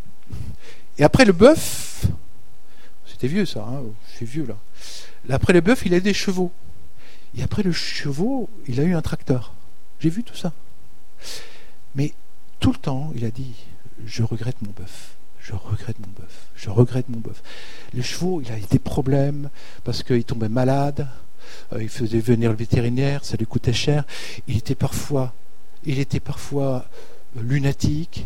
Speaker 1: Et après le bœuf, c'était vieux ça, hein, je suis vieux là. Après le bœuf, il a des chevaux. Et après le chevaux, il a eu un tracteur. J'ai vu tout ça. Mais tout le temps, il a dit, je regrette mon bœuf. Je regrette mon bœuf. Je regrette mon bœuf. Les chevaux, il a eu des problèmes parce qu'il tombait malade. Euh, il faisait venir le vétérinaire, ça lui coûtait cher. Il était parfois, il était parfois euh, lunatique.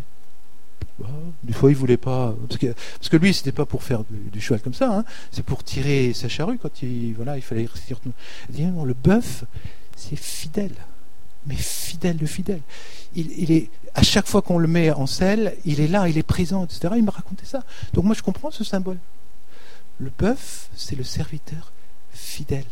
Speaker 1: Des fois, il voulait pas, parce que, parce que lui, c'était pas pour faire du, du cheval comme ça, hein. C'est pour tirer sa charrue quand il, voilà, il fallait rester. Il dit non, le bœuf, c'est fidèle, mais fidèle de fidèle. Il, il est à chaque fois qu'on le met en selle, il est là, il est présent, et cetera. Il me racontait ça. Donc moi, je comprends ce symbole. Le bœuf, c'est le serviteur fidèle,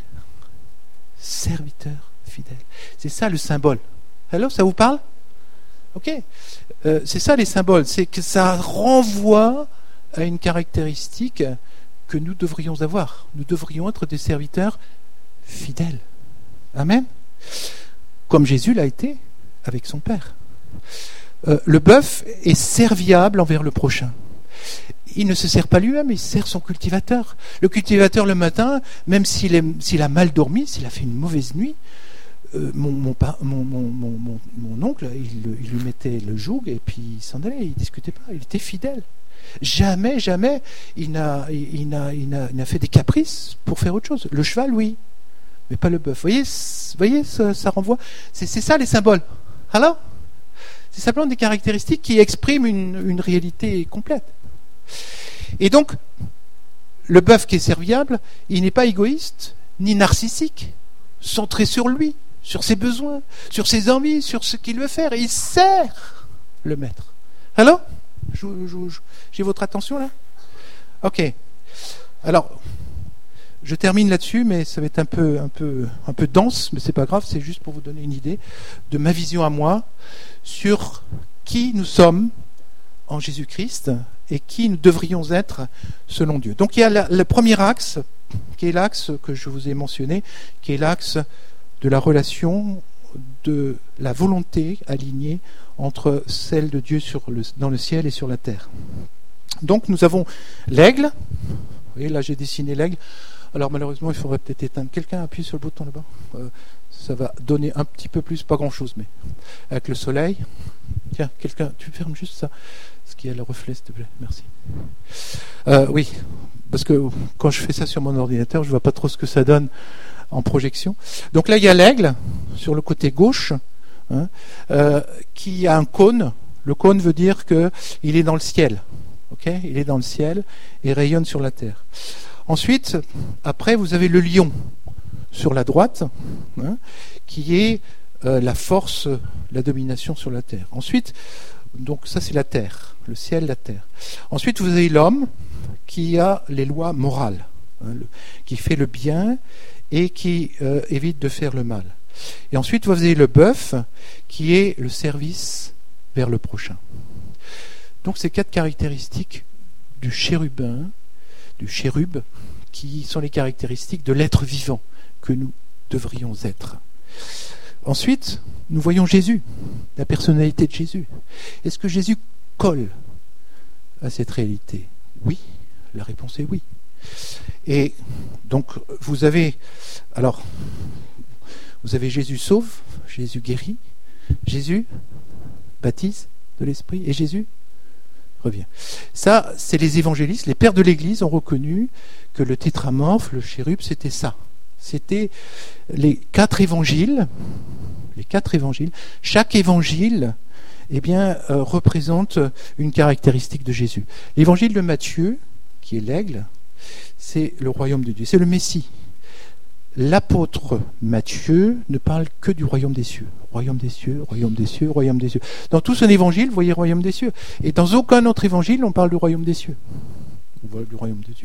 Speaker 1: serviteur fidèle. C'est ça le symbole. Alors, ça vous parle? Ok, euh, c'est ça les symboles, c'est que ça renvoie à une caractéristique que nous devrions avoir. Nous devrions être des serviteurs fidèles. Amen. Comme Jésus l'a été avec son Père. Euh, le bœuf est serviable envers le prochain. Il ne se sert pas lui-même, il sert son cultivateur. Le cultivateur le matin, même s'il, est, s'il a mal dormi, s'il a fait une mauvaise nuit, Euh, mon, mon, mon, mon, mon, mon oncle, il, il lui mettait le joug et puis il s'en allait, il ne discutait pas, il était fidèle. Jamais, jamais, il n'a, il, n'a, il, n'a, il n'a fait des caprices pour faire autre chose. Le cheval, oui, mais pas le bœuf. Vous voyez, voyez ça, ça renvoie. C'est, c'est ça les symboles. Alors, c'est simplement des caractéristiques qui expriment une, une réalité complète. Et donc, le bœuf qui est serviable, il n'est pas égoïste, ni narcissique, centré sur lui, sur ses besoins, sur ses envies, sur ce qu'il veut faire. Et il sert le maître. Alors, je, je, je, j'ai votre attention là? Ok. Alors, je termine là-dessus, mais ça va être un peu, un peu, un peu dense, mais c'est pas grave, c'est juste pour vous donner une idée de ma vision à moi sur qui nous sommes en Jésus-Christ et qui nous devrions être selon Dieu. Donc il y a la, le premier axe, qui est l'axe que je vous ai mentionné, qui est l'axe de la relation, de la volonté alignée entre celle de Dieu sur le, dans le ciel et sur la terre. Donc nous avons l'aigle. Vous voyez, là j'ai dessiné l'aigle. Alors malheureusement, il faudrait peut-être éteindre. Quelqu'un appuie sur le bouton là-bas. Euh, ça va donner un petit peu plus, pas grand-chose, mais avec le soleil. Tiens, quelqu'un, tu fermes juste ça, ce qui a le reflet, s'il te plaît. Merci. Euh, oui, parce que quand je fais ça sur mon ordinateur, je vois pas trop ce que ça donne en projection. Donc là, il y a l'aigle sur le côté gauche, hein, euh, qui a un cône. Le cône veut dire que il est dans le ciel. Ok, il est dans le ciel et rayonne sur la terre. Ensuite, après, vous avez le lion sur la droite, hein, qui est euh, la force, la domination sur la terre. Ensuite, donc ça c'est la terre, le ciel, la terre. Ensuite, vous avez l'homme qui a les lois morales, hein, le, qui fait le bien et qui euh, évite de faire le mal. Et ensuite, vous avez le bœuf qui est le service vers le prochain. Donc ces quatre caractéristiques du chérubin, du chérub, qui sont les caractéristiques de l'être vivant que nous devrions être. Ensuite, nous voyons Jésus, la personnalité de Jésus. Est-ce que Jésus colle à cette réalité? Oui, la réponse est oui. Et donc, vous avez, alors, vous avez Jésus sauve, Jésus guérit, Jésus baptise de l'Esprit et Jésus revient. Ça, c'est les évangélistes, les pères de l'Église ont reconnu que le tétramorphe, le chérub, c'était ça. C'était les quatre évangiles, les quatre évangiles. Chaque évangile, eh bien, euh, représente une caractéristique de Jésus. L'évangile de Matthieu, qui est l'aigle, c'est le royaume de Dieu, c'est le Messie. L'apôtre Matthieu ne parle que du royaume des cieux. Royaume des cieux, royaume des cieux, royaume des cieux. Dans tout son évangile, vous voyez royaume des cieux. Et dans aucun autre évangile, on parle du royaume des cieux. On parle du royaume de Dieu.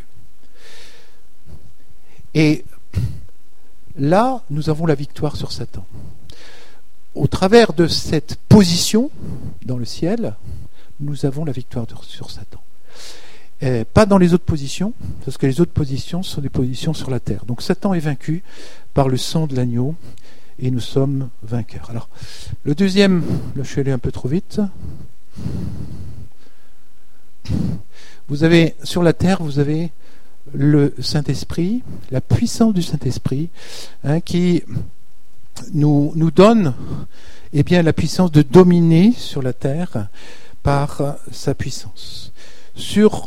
Speaker 1: Et là, nous avons la victoire sur Satan. Au travers de cette position dans le ciel, nous avons la victoire sur Satan. Euh, pas dans les autres positions, parce que les autres positions sont des positions sur la terre. Donc Satan est vaincu par le sang de l'agneau, et nous sommes vainqueurs. Alors, le deuxième, là je suis allé un peu trop vite. Vous avez, sur la terre, vous avez le Saint-Esprit, la puissance du Saint-Esprit, hein, qui nous, nous donne eh bien, la puissance de dominer sur la terre par sa puissance. Sur,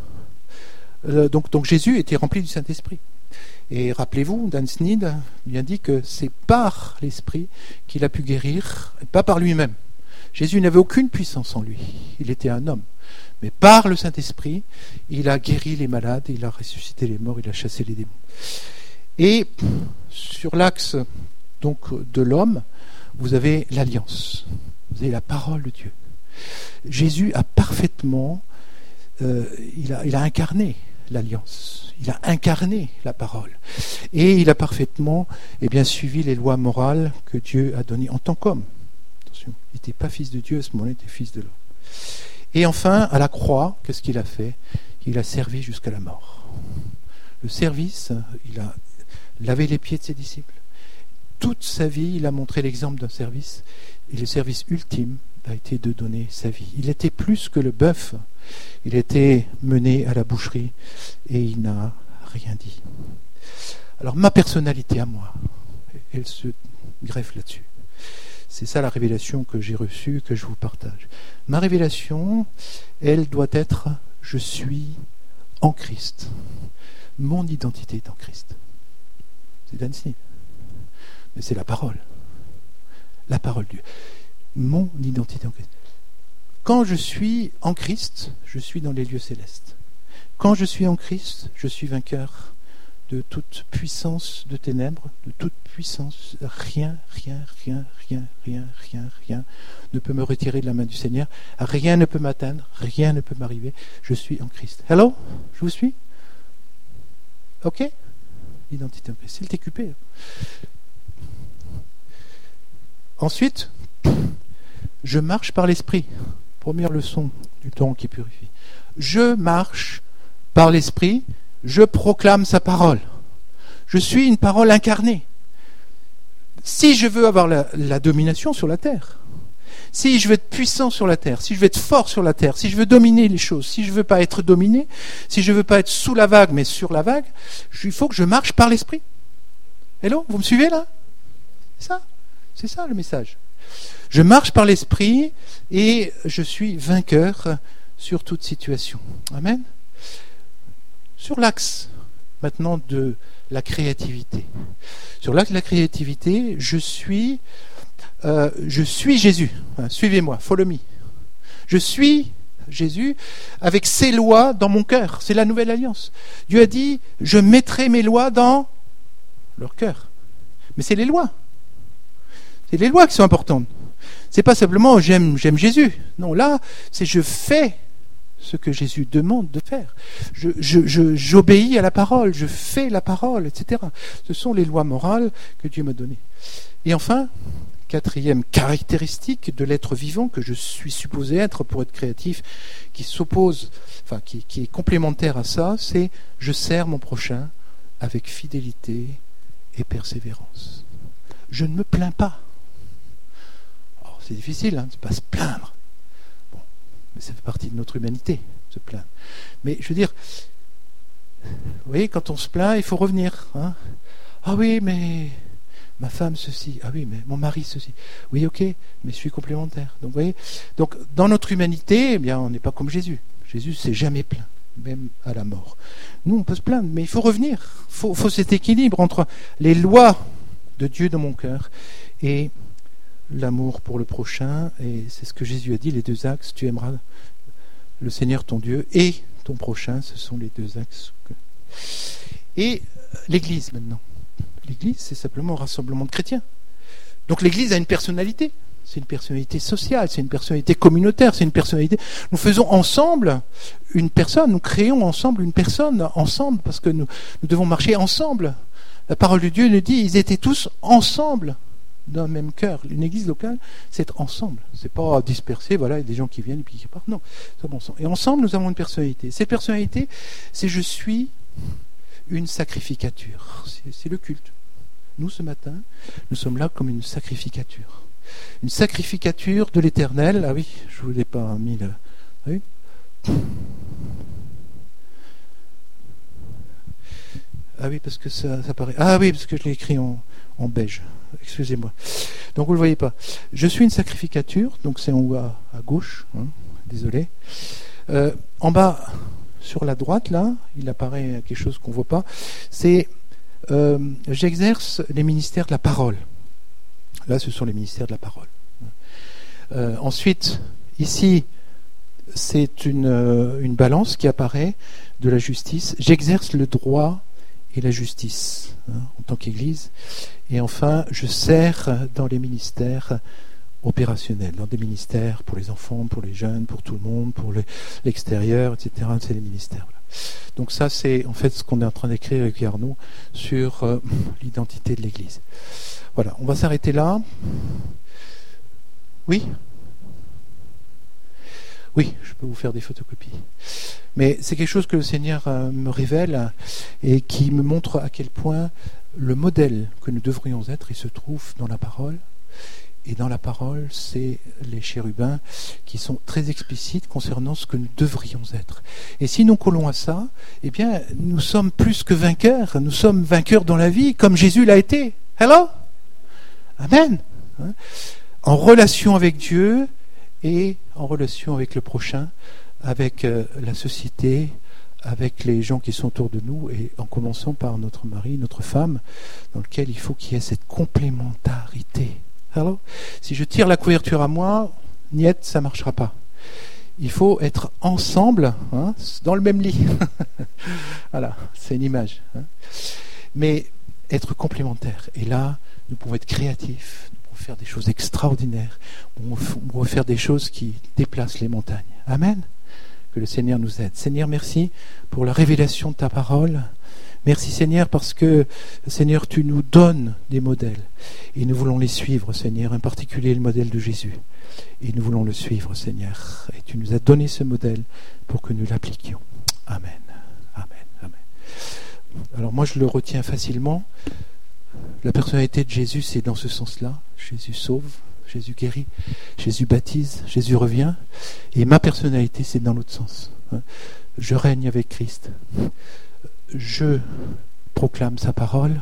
Speaker 1: euh, donc, donc Jésus était rempli du Saint-Esprit. Et rappelez-vous, Dan Sneed bien dit que c'est par l'Esprit qu'il a pu guérir, pas par lui-même. Jésus n'avait aucune puissance en lui, il était un homme. Mais par le Saint-Esprit, il a guéri les malades, il a ressuscité les morts, il a chassé les démons. Et sur l'axe donc de l'homme, vous avez l'alliance, vous avez la parole de Dieu. Jésus a parfaitement, euh, il a, il a incarné l'alliance, il a incarné la parole, et il a parfaitement, eh bien, suivi les lois morales que Dieu a données en tant qu'homme. Attention, il n'était pas fils de Dieu à ce moment-là, il était fils de l'homme. Et enfin, à la croix, qu'est-ce qu'il a fait? Il a servi jusqu'à la mort. Le service, il a lavé les pieds de ses disciples. Toute sa vie, il a montré l'exemple d'un service. Et le service ultime a été de donner sa vie. Il était plus que le bœuf. Il était mené à la boucherie et il n'a rien dit. Alors ma personnalité à moi, elle se greffe là-dessus. C'est ça la révélation que j'ai reçue, que je vous partage. Ma révélation, elle doit être « je suis en Christ ». Mon identité est en Christ. C'est Dan Sneed. Mais c'est la parole. La parole de Dieu. Mon identité en Christ. Quand je suis en Christ, je suis dans les lieux célestes. Quand je suis en Christ, je suis vainqueur de toute puissance de ténèbres, de toute puissance. Rien, rien, rien, rien, rien, rien, rien ne peut me retirer de la main du Seigneur. Rien ne peut m'atteindre, rien ne peut m'arriver. Je suis en Christ. Hello? Je vous suis? Ok? Identité en Christ. C'est le T Q P. Ensuite, je marche par l'Esprit. Première leçon du temps qui purifie. Je marche par l'Esprit, je proclame sa parole. Je suis une parole incarnée. Si je veux avoir la, la domination sur la terre, si je veux être puissant sur la terre, si je veux être fort sur la terre, si je veux dominer les choses, si je ne veux pas être dominé, si je ne veux pas être sous la vague mais sur la vague, il faut que je marche par l'Esprit. Hello, vous me suivez là? C'est ça, c'est ça le message. Je marche par l'Esprit et je suis vainqueur sur toute situation. Amen. Sur l'axe maintenant de la créativité. Sur l'axe de la créativité, je suis, euh, je suis Jésus. Enfin, suivez-moi, follow me. Je suis Jésus avec ses lois dans mon cœur. C'est la nouvelle alliance. Dieu a dit, je mettrai mes lois dans leur cœur. Mais c'est les lois. C'est les lois qui sont importantes. C'est pas simplement j'aime, j'aime Jésus. Non, là, c'est je fais ce que Jésus demande de faire. Je, je, je, j'obéis à la parole, je fais la parole, et cetera. Ce sont les lois morales que Dieu m'a données. Et enfin, quatrième caractéristique de l'être vivant que je suis supposé être pour être créatif, qui s'oppose, enfin qui, qui est complémentaire à ça, c'est je sers mon prochain avec fidélité et persévérance. Je ne me plains pas. C'est difficile, hein, de ne pas se plaindre. Bon, mais ça fait partie de notre humanité, se plaindre. Mais je veux dire, vous voyez, quand on se plaint, il faut revenir. Hein. Ah oui, mais ma femme ceci, ah oui, mais mon mari ceci. Oui, ok, mais je suis complémentaire. Donc, vous voyez, donc dans notre humanité, eh bien, on n'est pas comme Jésus. Jésus s'est jamais plaint, même à la mort. Nous, on peut se plaindre, mais il faut revenir. Il faut, faut cet équilibre entre les lois de Dieu dans mon cœur et l'amour pour le prochain. Et c'est ce que Jésus a dit, les deux axes. Tu aimeras le Seigneur ton Dieu et ton prochain, ce sont les deux axes. Que... Et l'Église maintenant. L'Église, c'est simplement un rassemblement de chrétiens. Donc l'Église a une personnalité. C'est une personnalité sociale, c'est une personnalité communautaire, c'est une personnalité... Nous faisons ensemble une personne, nous créons ensemble une personne, ensemble, parce que nous, nous devons marcher ensemble. La parole de Dieu nous dit, ils étaient tous ensemble, d'un même cœur. Une église locale, c'est être ensemble. C'est pas dispersé, voilà, il y a des gens qui viennent et puis qui partent. Non, c'est ensemble. Et ensemble, nous avons une personnalité. Cette personnalité, c'est je suis une sacrificature. C'est, c'est le culte. Nous, ce matin, nous sommes là comme une sacrificature. Une sacrificature de l'Éternel. Ah oui, je ne vous l'ai pas mis là. Oui. Ah oui, parce que ça, ça paraît... Ah oui, parce que je l'ai écrit en, en beige. Excusez-moi. Donc vous ne le voyez pas. Je suis une sacrificature, donc c'est en haut à, à gauche. Hein, désolé. Euh, en bas, sur la droite, là, il apparaît quelque chose qu'on ne voit pas. C'est euh, j'exerce les ministères de la parole. Là, ce sont les ministères de la parole. Euh, ensuite, ici, c'est une, euh, une balance qui apparaît de la justice. J'exerce le droit et la justice hein, en tant qu'Église. Et enfin, je sers dans les ministères opérationnels, dans des ministères pour les enfants, pour les jeunes, pour tout le monde, pour les, l'extérieur, et cetera. C'est les ministères. Voilà. Donc ça, c'est en fait ce qu'on est en train d'écrire avec Arnaud sur euh, l'identité de l'Église. Voilà, on va s'arrêter là. Oui ? Oui, je peux vous faire des photocopies. Mais c'est quelque chose que le Seigneur euh, me révèle et qui me montre à quel point le modèle que nous devrions être, il se trouve dans la parole. Et dans la parole, c'est les chérubins qui sont très explicites concernant ce que nous devrions être. Et si nous collons à ça, eh bien, nous sommes plus que vainqueurs. Nous sommes vainqueurs dans la vie, comme Jésus l'a été. Hello ? Amen. En relation avec Dieu et en relation avec le prochain, avec euh, la société, avec les gens qui sont autour de nous, et en commençant par notre mari, notre femme, dans lequel il faut qu'il y ait cette complémentarité. Alors, si je tire la couverture à moi, niet, ça ne marchera pas. Il faut être ensemble, hein, dans le même lit. Voilà, c'est une image. Hein. Mais être complémentaires. Et là, nous pouvons être créatifs, nous pouvons faire des choses extraordinaires, nous pouvons faire des choses qui déplacent les montagnes. Amen. Que le Seigneur nous aide. Seigneur, merci pour la révélation de ta parole. Merci Seigneur parce que, Seigneur, tu nous donnes des modèles et nous voulons les suivre, Seigneur, en particulier le modèle de Jésus. Et nous voulons le suivre, Seigneur. Et tu nous as donné ce modèle pour que nous l'appliquions. Amen. Amen. Amen. Alors moi, je le retiens facilement. La personnalité de Jésus, c'est dans ce sens-là. Jésus sauve, Jésus guérit, Jésus baptise, Jésus revient. Et ma personnalité, c'est dans l'autre sens. Je règne avec Christ. Je proclame sa parole,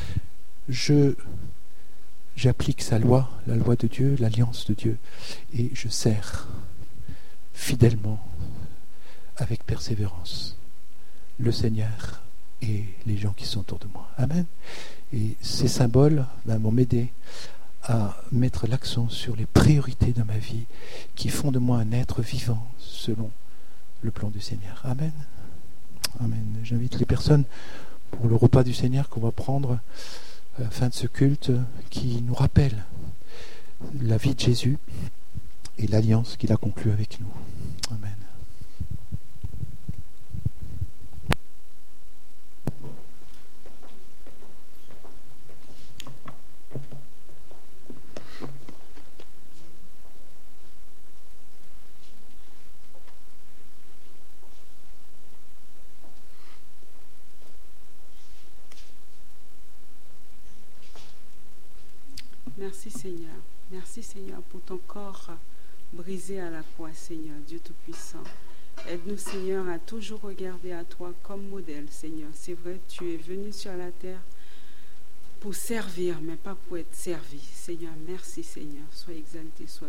Speaker 1: je, j'applique sa loi, la loi de Dieu, l'alliance de Dieu, et je sers fidèlement, avec persévérance, le Seigneur et les gens qui sont autour de moi. Amen. Et ces symboles ben, vont m'aider à mettre l'accent sur les priorités de ma vie qui font de moi un être vivant selon le plan du Seigneur. Amen. Amen. J'invite les personnes pour le repas du Seigneur qu'on va prendre à la fin de ce culte qui nous rappelle la vie de Jésus et l'alliance qu'il a conclue avec nous. Amen.
Speaker 2: Merci Seigneur. Merci Seigneur pour ton corps brisé à la croix, Seigneur, Dieu Tout-Puissant. Aide-nous, Seigneur, à toujours regarder à toi comme modèle, Seigneur. C'est vrai, tu es venu sur la terre pour servir, mais pas pour être servi. Seigneur, merci Seigneur. Sois exalté, sois